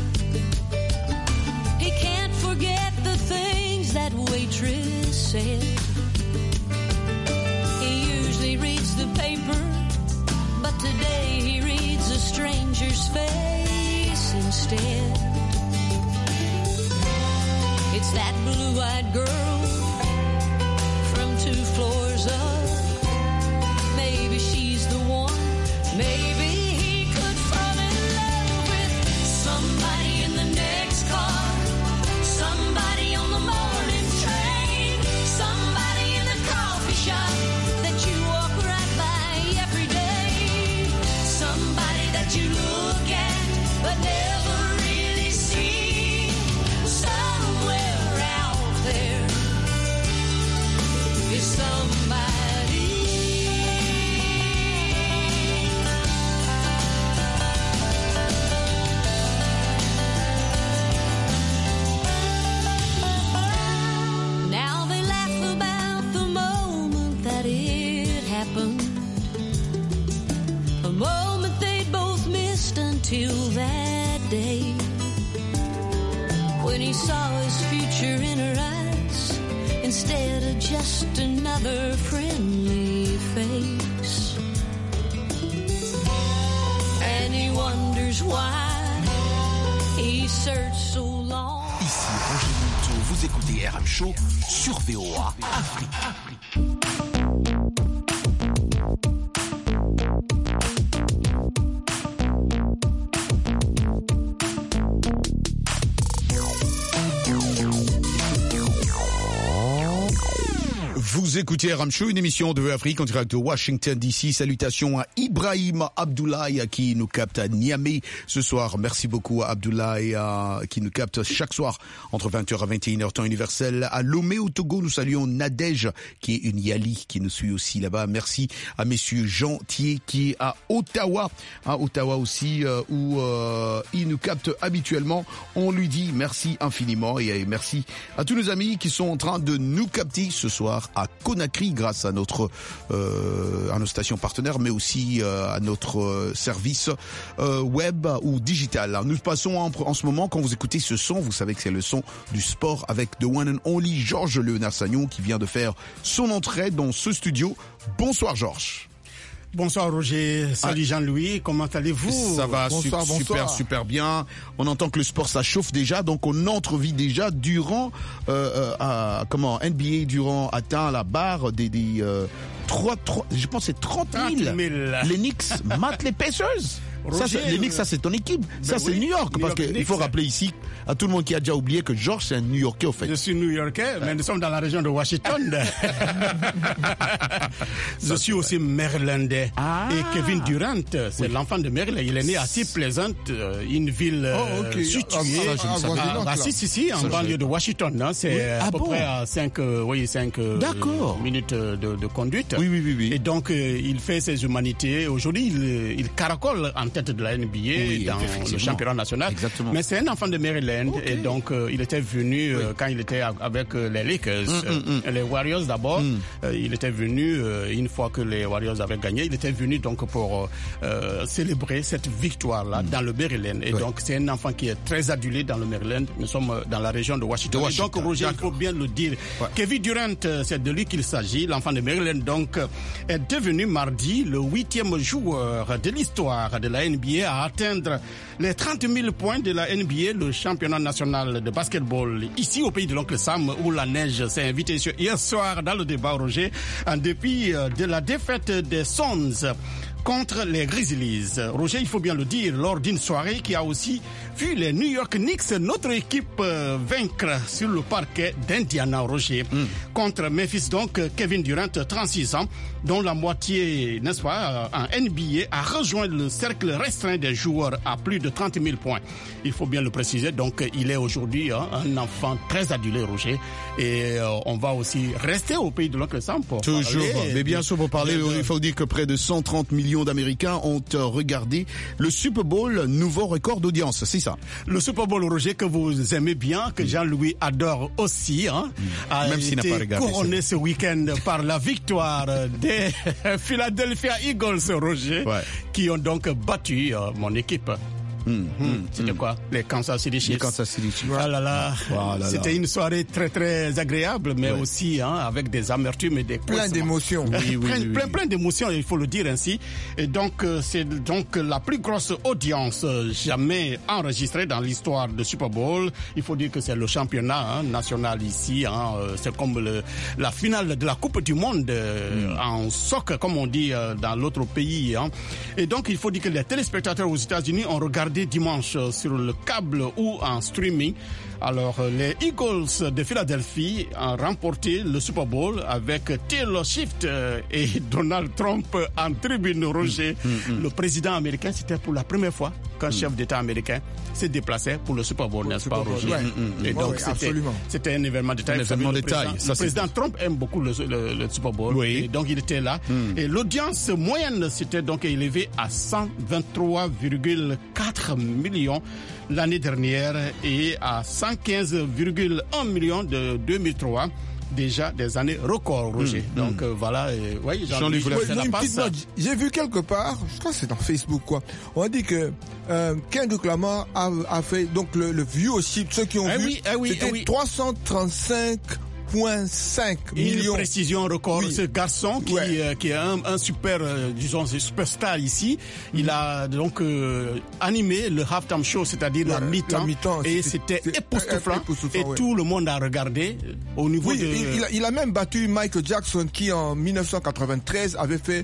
he can't forget the things that waitress said. He usually reads the paper, but today he reads a stranger's face instead. It's that blue-eyed girl from 2 floors up. Maybe she's the one, maybe he could fall in love with somebody in the next car, somebody on the morning train, somebody in the coffee shop that you walk right by every day, till that day when he saw his future in her eyes instead of just another friendly face. And he wonders why he searched so long. Ici Roger Monteau, vous écoutez RM Show sur VOA Afrique. Vous écoutez RM Show, une émission de Afrique en direct de Washington DC. Salutations à Ibrahim Abdoulaye qui nous capte à Niamey ce soir. Merci beaucoup à Abdoulaye qui nous capte chaque soir entre 20h à 21h temps universel. À Lomé au Togo, nous saluons Nadège qui est une Yali qui nous suit aussi là-bas. Merci à messieurs Jean Thier qui est à Ottawa aussi où il nous capte habituellement. On lui dit merci infiniment et merci à tous nos amis qui sont en train de nous capter ce soir à Conakry grâce à nos stations partenaires, mais aussi à notre service web ou digital. Nous passons en ce moment, quand vous écoutez ce son, vous savez que c'est le son du sport avec the one and only Georges Léonard Sagnon qui vient de faire son entrée dans ce studio. Bonsoir Georges. Bonsoir Roger, salut Jean-Louis, comment allez-vous? Ça va super bien. On entend que le sport ça chauffe déjà, donc on entrevit déjà durant NBA durant atteint la barre des je pense c'est 30 000. Les Knicks matent les Pacers. Roger, les Knicks, ça c'est ton équipe. Ça c'est oui, New York. Parce qu'il faut rappeler ici à tout le monde qui a déjà oublié que Georges c'est un New Yorkais au fait. Je suis New Yorkais, mais nous sommes dans la région de Washington. Je suis aussi Marylandais. Et Kevin Durant, c'est l'enfant de Maryland. Il est né à Sea Pleasant, une ville située en banlieue de Washington. Hein. C'est à peu près à 5 minutes de conduite. Oui. Et donc, il fait ses humanités. Aujourd'hui, il caracole en tête de la NBA dans le championnat national. Exactement. Mais c'est un enfant de Maryland et donc il était venu quand il était avec les Lakers, les Warriors d'abord. Il était venu une fois que les Warriors avaient gagné. Il était venu donc pour célébrer cette victoire-là dans le Maryland. Et donc c'est un enfant qui est très adulé dans le Maryland. Nous sommes dans la région de Washington. Et donc Roger, il faut bien le dire. Kevin Durant, c'est de lui qu'il s'agit. L'enfant de Maryland donc est devenu mardi le 8e joueur de l'histoire de la NBA à atteindre les 30 000 points de la NBA, le championnat national de basketball, ici au pays de l'oncle Sam, où la neige s'est invitée hier soir dans le débat, Roger, en dépit de la défaite des Suns contre les Grizzlies. Roger, il faut bien le dire, lors d'une soirée qui a aussi vu les New York Knicks, notre équipe, vaincre sur le parquet d'Indiana, Roger, contre Memphis. Donc, Kevin Durant, 36 ans, dont la moitié, n'est-ce pas, en NBA, a rejoint le cercle restreint des joueurs à plus de 30 000 points. Il faut bien le préciser. Donc, il est aujourd'hui un enfant très adulé, Roger. Et on va aussi rester au pays de l'oncle Sam pour toujours parler. Mais bien sûr, pour parler, il faut dire que près de 130 millions d'Américains ont regardé le Super Bowl, nouveau record d'audience, c'est ça? Le Super Bowl, Roger, que vous aimez bien, que Jean-Louis adore aussi, même s'il n'a pas regardé, couronné ce week-end par la victoire des Philadelphia Eagles, Roger, qui ont donc battu mon équipe. C'était quoi? Les Kansas City Chiefs. C'était une soirée très très agréable, mais aussi avec des amertumes et des plein d'émotions. Plein d'émotions, il faut le dire ainsi. Et donc c'est donc la plus grosse audience jamais enregistrée dans l'histoire de Super Bowl. Il faut dire que c'est le championnat national ici. C'est comme la finale de la Coupe du Monde en soccer, comme on dit dans l'autre pays. Et donc il faut dire que les téléspectateurs aux États-Unis ont regardé dimanche sur le câble ou en streaming. Alors, les Eagles de Philadelphie ont remporté le Super Bowl avec Taylor Swift et Donald Trump en tribune, Roger. Le président américain, c'était pour la première fois qu'un chef d'État américain s'est déplacé pour le Super Bowl, n'est-ce pas, Roger? Et donc, c'était un événement de taille. Le président Trump aime beaucoup le Super Bowl. Et donc, il était là. Et l'audience moyenne s'était donc élevée à 123,4 millions l'année dernière et à 115,1 millions de 2003. déjà des années records, Roger. Donc voilà, oui, Jean-Louis, j'ai vu quelque part, je crois que c'est dans Facebook quoi, on dit que Kendrick Lamar a fait donc le viewership, ceux qui ont vu, c'était 335,5 millions. Une précision record. Ce garçon qui est un super, disons, superstar ici, il a donc animé le halftime show, c'est-à-dire la mi-temps, et c'était époustouflant, et tout le monde a regardé au niveau de... Il a même battu Michael Jackson qui en 1993 avait fait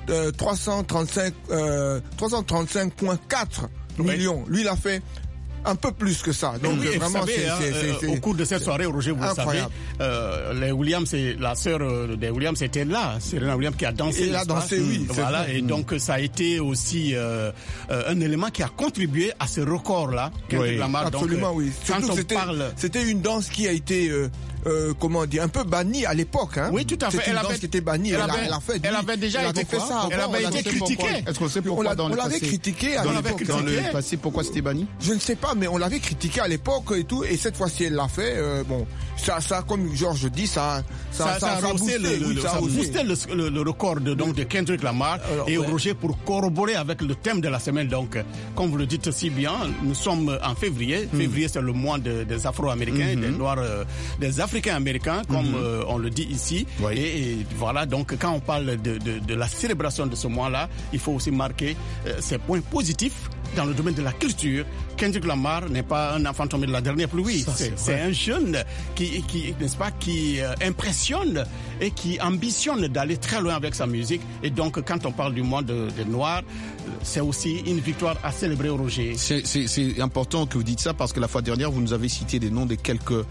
335,4 millions. Lui, il a fait un peu plus que ça. Donc vraiment, c'est au cours de cette soirée, Roger, vous incroyable. Le savez, les Williams, la sœur des Williams était là, Serena Williams qui a dansé. Elle a dansé, oui. Voilà, et donc ça a été aussi un élément qui a contribué à ce record-là. Oui, absolument, donc, oui. Quand on c'était une danse qui a été comment dire, un peu bannie à l'époque. Hein. Oui, tout à fait. Elle avait été bannie. Elle avait déjà été ça. Elle avait été critiquée. Est-ce qu'on sait pourquoi on l'avait critiqué à l'époque. Dans le passé, pourquoi c'était banni? Je ne sais pas, mais on l'avait critiqué à l'époque et tout. Et cette fois-ci, elle l'a fait. Bon, ça, comme Georges dit, ça a boosté le record de Kendrick Lamar. Et Roger, pour corroborer avec le thème de la semaine, donc, comme vous le dites si bien, nous sommes en février. Février, c'est le mois des Afro-Américains, des Noirs, des Africains américains, comme on le dit ici. Oui. Et voilà, donc quand on parle de la célébration de ce mois-là, il faut aussi marquer ces points positifs dans le domaine de la culture. Kendrick Lamar n'est pas un enfant tombé de la dernière pluie. C'est un jeune qui n'est-ce pas, qui impressionne et qui ambitionne d'aller très loin avec sa musique. Et donc, quand on parle du mois des Noirs, c'est aussi une victoire à célébrer, Roger. C'est important que vous dites ça parce que la fois dernière, vous nous avez cité des noms de quelques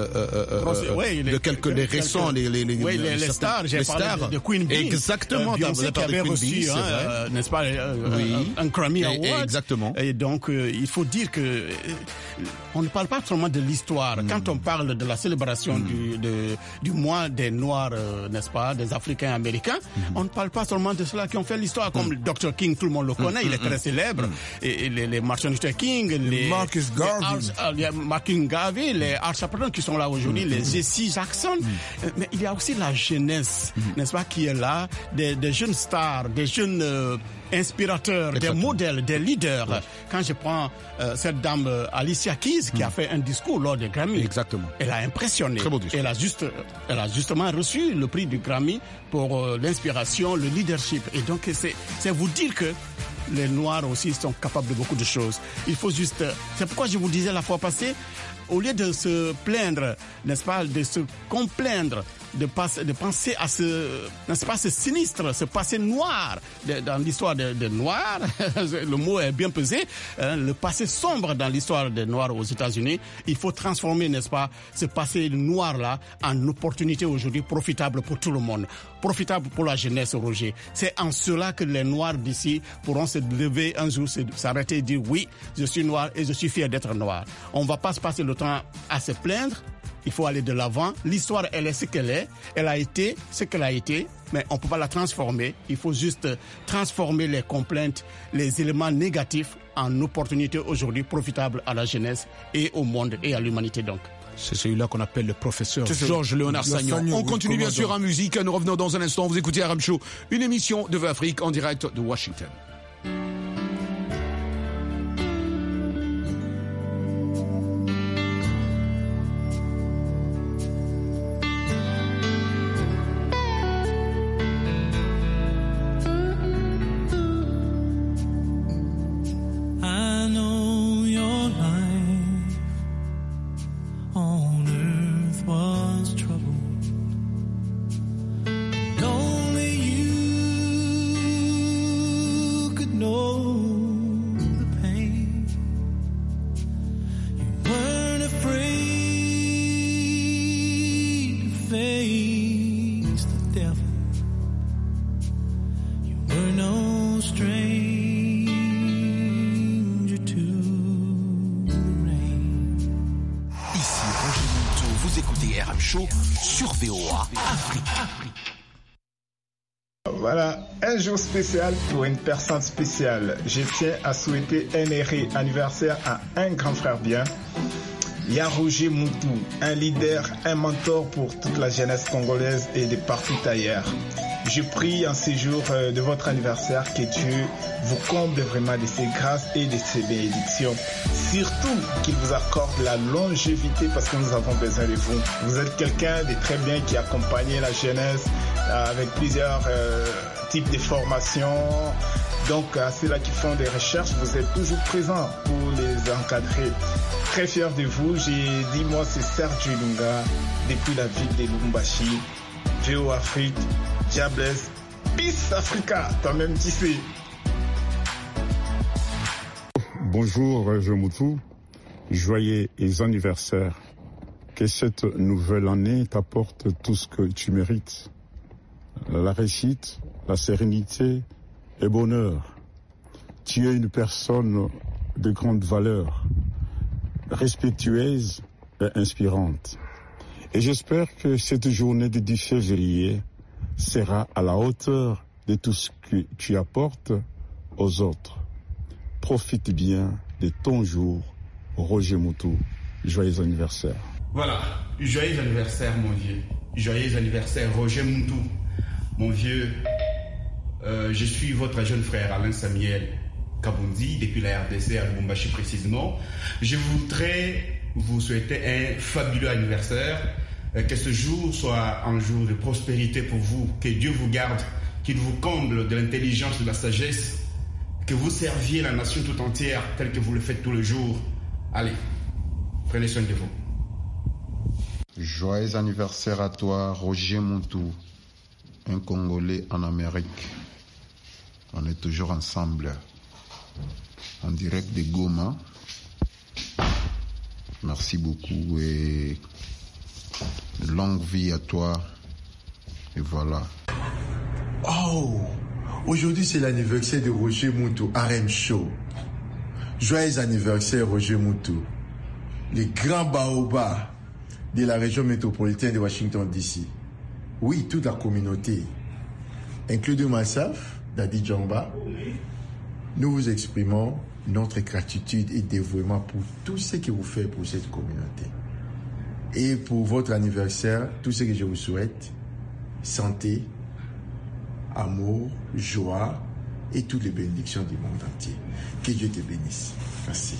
les récents, les stars. J'ai parlé de Queen Bee. Exactement. Beyoncé qui avait reçu, n'est-ce pas, un Grammy Award. Exactement. Et donc, il faut dire que on ne parle pas seulement de l'histoire. Quand on parle de la célébration du mois des Noirs, n'est-ce pas, des Africains américains, on ne parle pas seulement de ceux-là qui ont fait l'histoire, comme Dr. King, tout le monde le connaît, il est très célèbre, et les Martin Luther King, les Marcus Garvey, les Al Sharpton qui sont là aujourd'hui, les Jesse Jackson, mais il y a aussi la jeunesse, n'est-ce pas, qui est là, des jeunes stars, des jeunes inspirateurs, des modèles, des leaders. Ouais. Quand je prends cette dame Alicia Keys qui a fait un discours lors des Grammy, elle a impressionné. Très beau discours. Elle a justement reçu le prix du Grammy pour l'inspiration, le leadership. Et donc c'est vous dire que les Noirs aussi sont capables de beaucoup de choses. Il faut juste... C'est pourquoi je vous disais la fois passée, au lieu de se plaindre, n'est-ce pas, de se complaindre, de penser à n'est-ce pas, ce sinistre, ce passé noir dans l'histoire des Noirs, le mot est bien pesé, le passé sombre dans l'histoire des Noirs aux États-Unis, il faut transformer, n'est-ce pas, ce passé noir-là en opportunité aujourd'hui profitable pour tout le monde, profitable pour la jeunesse, Roger. C'est en cela que les Noirs d'ici pourront se lever un jour, s'arrêter et dire oui, je suis noir et je suis fier d'être noir. On ne va pas se passer le temps à se plaindre. Il faut aller de l'avant. L'histoire, elle est ce qu'elle est. Elle a été ce qu'elle a été, mais on ne peut pas la transformer. Il faut juste transformer les complaintes, les éléments négatifs en opportunités aujourd'hui profitables à la jeunesse et au monde et à l'humanité donc. C'est celui-là qu'on appelle le professeur Georges Léonard Sagnon. On continue bien sûr en musique. Nous revenons dans un instant. Vous écoutez RM Show, une émission de Vœux Afrique en direct de Washington. Voilà, un jour spécial pour une personne spéciale. Je tiens à souhaiter un heureux anniversaire à un grand frère bien. Il y a Roger Moutou, un leader, un mentor pour toute la jeunesse congolaise et de partout ailleurs. Je prie en ces jours de votre anniversaire que Dieu vous comble vraiment de ses grâces et de ses bénédictions. Surtout qu'il vous accorde la longévité parce que nous avons besoin de vous. Vous êtes quelqu'un de très bien qui accompagne la jeunesse avec plusieurs types de formations. Donc à ceux-là qui font des recherches, vous êtes toujours présents pour les encadrer. Très fier de vous. J'ai dit, moi c'est Serge Lunga depuis la ville de Lubumbashi. VO Afrique. Diables, Peace Africa, toi-même tu sais. Bonjour Roger Moutou, joyeux anniversaire. Que cette nouvelle année t'apporte tout ce que tu mérites. La réussite, la sérénité et bonheur. Tu es une personne de grande valeur, respectueuse et inspirante. Et j'espère que cette journée du 10 février sera à la hauteur de tout ce que tu apportes aux autres. Profite bien de ton jour, Roger Moutou. Joyeux anniversaire. Voilà, joyeux anniversaire mon vieux. Joyeux anniversaire Roger Moutou. Mon vieux, je suis votre jeune frère Alain Samuel Kabundi, depuis la RDC à Lubumbashi précisément. Je voudrais vous souhaiter un fabuleux anniversaire. Que ce jour soit un jour de prospérité pour vous, que Dieu vous garde, qu'il vous comble de l'intelligence, de la sagesse, que vous serviez la nation tout entière tel que vous le faites tous les jours. Allez, prenez soin de vous. Joyeux anniversaire à toi, Roger Moutou, un Congolais en Amérique. On est toujours ensemble, en direct de Goma. Merci beaucoup et longue vie à toi. Et voilà. Oh, aujourd'hui c'est l'anniversaire de Roger Moutou, RM Show. Joyeux anniversaire Roger Moutou, le grand baobab de la région métropolitaine de Washington DC. Oui, toute la communauté, inclus de myself, Daddy Djamba, nous vous exprimons notre gratitude et dévouement pour tout ce que vous faites pour cette communauté. Et pour votre anniversaire, tout ce que je vous souhaite, santé, amour, joie et toutes les bénédictions du monde entier. Que Dieu te bénisse. Merci.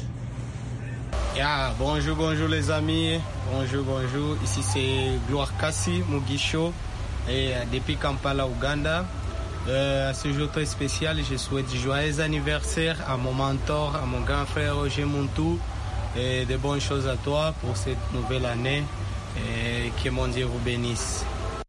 Yeah, bonjour les amis. Bonjour. Ici c'est Gloire Kassi Mugisho et depuis Kampala, Ouganda. À ce jour très spécial, je souhaite joyeux anniversaire à mon mentor, à mon grand frère Roger Moutou. Et de bonnes choses à toi pour cette nouvelle année et que mon Dieu vous bénisse.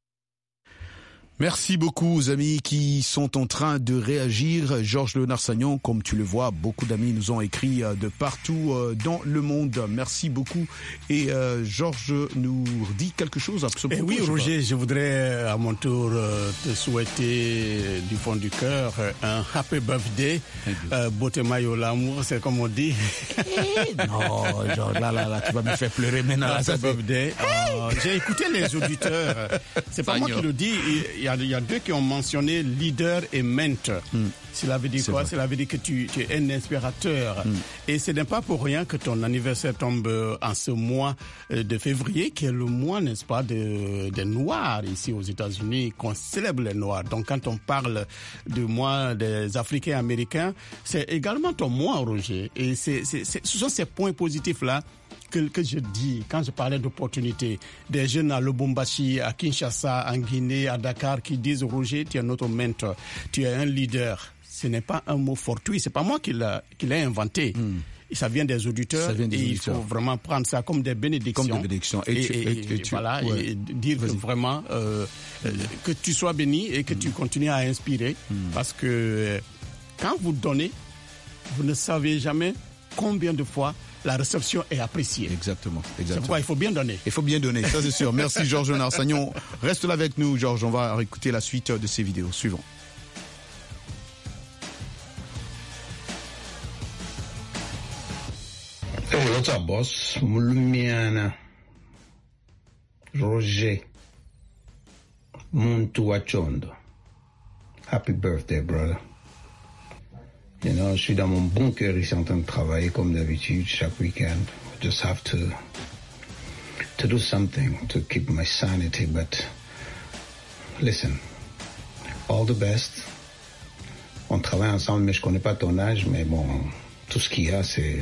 Merci beaucoup aux amis qui sont en train de réagir. Georges Léonard Sagnon, comme tu le vois, beaucoup d'amis nous ont écrit de partout dans le monde. Merci beaucoup. Et Georges nous dit quelque chose à ce propos. Oui, Roger, je voudrais à mon tour te souhaiter du fond du cœur un happy birthday. Botema yo l'amour, c'est comme on dit. Non, Georges, là, tu vas me faire pleurer maintenant. Happy birthday. J'ai écouté les auditeurs. C'est pas moi qui le dis. Il y a deux qui ont mentionné leader et mentor. Cela veut dire quoi? Cela veut dire que tu es un inspirateur. Et ce n'est pas pour rien que ton anniversaire tombe en ce mois de février, qui est le mois, n'est-ce pas, des Noirs ici aux États-Unis, qu'on célèbre les Noirs. Donc quand on parle du mois des Africains américains, c'est également ton mois, Roger. Et ce sont ces points positifs-là que je dis quand je parlais d'opportunités. Des jeunes à Lubumbashi, à Kinshasa, en Guinée, à Dakar, qui disent Roger, tu es notre mentor, tu es un leader. Ce n'est pas un mot fortuit, c'est pas moi qui l'ai inventé. Ça vient des auditeurs et il faut vraiment prendre ça comme des bénédictions. Comme des bénédictions. Et dire que vraiment que tu sois béni et que tu continues à inspirer. Parce que quand vous donnez, vous ne savez jamais combien de fois la réception est appréciée. Exactement. C'est pourquoi il faut bien donner. Il faut bien donner, ça c'est sûr. Merci Georges Léonard Sagnon. Reste là avec nous, Georges. On va écouter la suite de ces vidéos. Suivons. Hey, what's up, boss? Mulumiana. Roger. Muntu Achondo. Happy birthday, brother. You know, je suis dans mon bunker ici en train de travailler comme d'habitude chaque week-end. I just have to to do something to keep my sanity. But listen, all the best. On travaille ensemble, mais je connais pas ton âge, mais bon, tout ce qu'il y a, c'est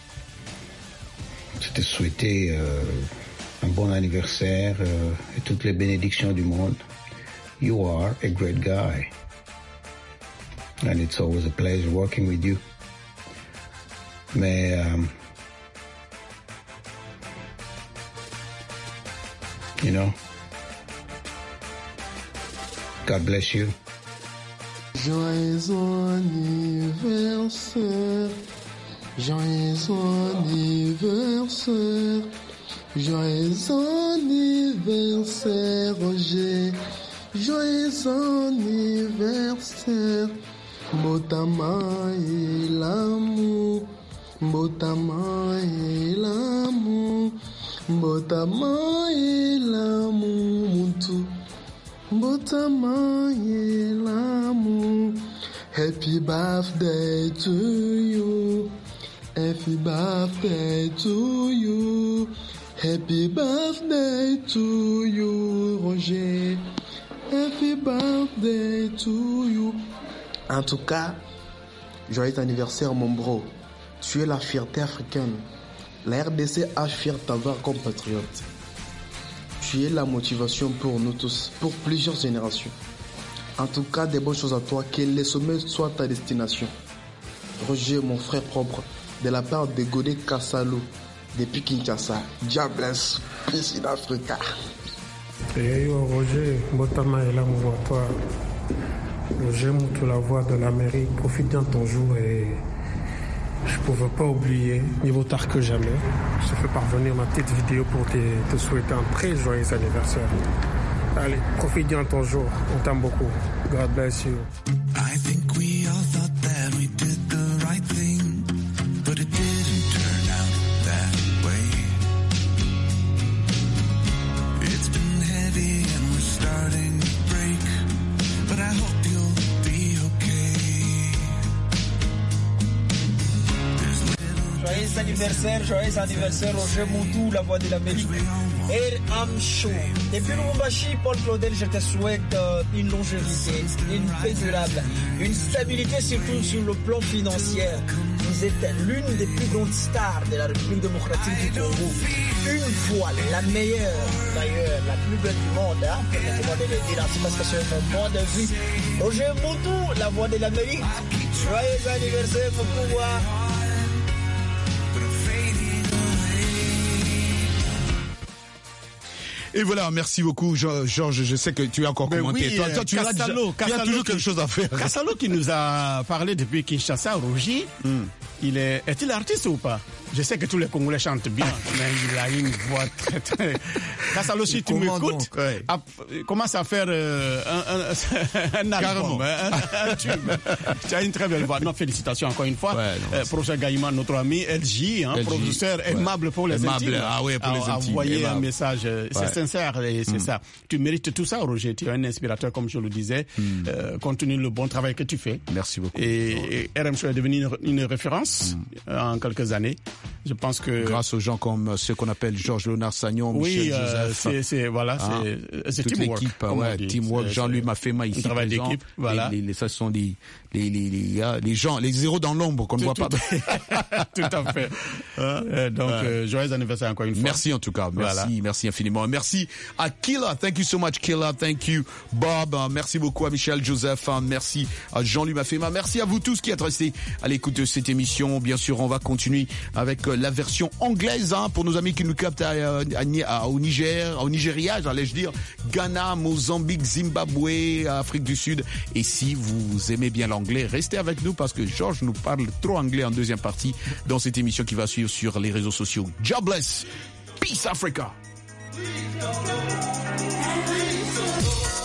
te souhaiter un bon anniversaire et toutes les bénédictions du monde. You are a great guy. And it's always a pleasure working with you. Mais, you know, God bless you. Joyeux anniversaire, joyeux anniversaire, joyeux anniversaire, Roger, joyeux anniversaire, Mbotama et l'amour, Mbotama et l'amour, Mbotama et l'amour, Muntu. Mbotama et l'amour. Happy birthday to you. Happy birthday to you. Happy birthday to you, Roger. Happy birthday to you. En tout cas, joyeux anniversaire, mon bro. Tu es la fierté africaine. La RDC a fier de t'avoir comme patriote. Tu es la motivation pour nous tous, pour plusieurs générations. En tout cas, des bonnes choses à toi, que les sommets soient ta destination. Roger, mon frère propre, de la part de Godé Kassalo, depuis Kinshasa. God bless, peace in Africa. Et yo, Roger, Mbotama est l'amour à toi. Roger Moutou, la voix de l'Amérique, profite bien de ton jour et je ne pouvais pas oublier, mieux vaut tard que jamais. Je te fais parvenir ma petite vidéo pour te souhaiter un très joyeux anniversaire. Allez, profite bien de ton jour. On t'aime beaucoup. God bless you. I think we all thought that we did the right thing, but it didn't turn out that way. It's been heavy and we're starting to break, but I hope you'll be okay. Joyeux anniversaire Roger Moutou, la voix de l'Amérique. RM Show. Depuis Lubumbashi, Paul Claudel, je te souhaite une longévité, une paix durable, une stabilité surtout sur le plan financier. Vous êtes l'une des plus grandes stars de la République démocratique du Congo. Une fois la meilleure, d'ailleurs, la plus belle du monde. Hein, permettez-moi de le dire ainsi parce que c'est mon point de vue. Roger Moutou, la voix de l'Amérique. Joyeux anniversaire, mon pouvoir. Et voilà, merci beaucoup, Georges. Je sais que tu as encore commenté. Oui, toi, tu as toujours quelque chose à faire. Kassalo qui nous a parlé depuis Kinshasa, Roger, est-il artiste ou pas? Je sais que tous les Congolais chantent bien, mais il a une voix très, très... Kassalo, si tu m'écoutes, commence à faire un album, un tube. Tu as une très belle voix. Non, félicitations encore une fois. Professeur Gaïman, notre ami, LJ, professeur aimable pour les intimes. Ah oui, pour les intimes. Envoyer un message, c'est sincère et c'est ça. Tu mérites tout ça, Roger. Tu es un inspirateur, comme je le disais, compte tenu du bon travail que tu fais. Merci beaucoup. Et RM Show est devenu une référence en quelques années. Je pense que grâce aux gens comme ceux qu'on appelle Georges Léonard Sagnon, Michel Joseph, c'est toute teamwork, l'équipe, teamwork. Jean-Louis Mafema ici, travail d'équipe, voilà. Ça sont les gens, les zéros dans l'ombre qu'on ne voit pas. Tout à fait. Donc joyeux anniversaire encore une fois. Merci en tout cas, merci infiniment. Merci à Killa, thank you so much Killa, thank you Bob, merci beaucoup à Michel Joseph, merci à Jean-Louis Mafema, merci à vous tous qui êtes restés à l'écoute de cette émission. Bien sûr, on va continuer avec la version anglaise pour nos amis qui nous captent au Nigeria, j'allais dire, Ghana, Mozambique, Zimbabwe, Afrique du Sud. Et si vous aimez bien l'anglais, restez avec nous parce que Georges nous parle trop anglais en deuxième partie dans cette émission qui va suivre sur les réseaux sociaux. Jobless, Peace Africa.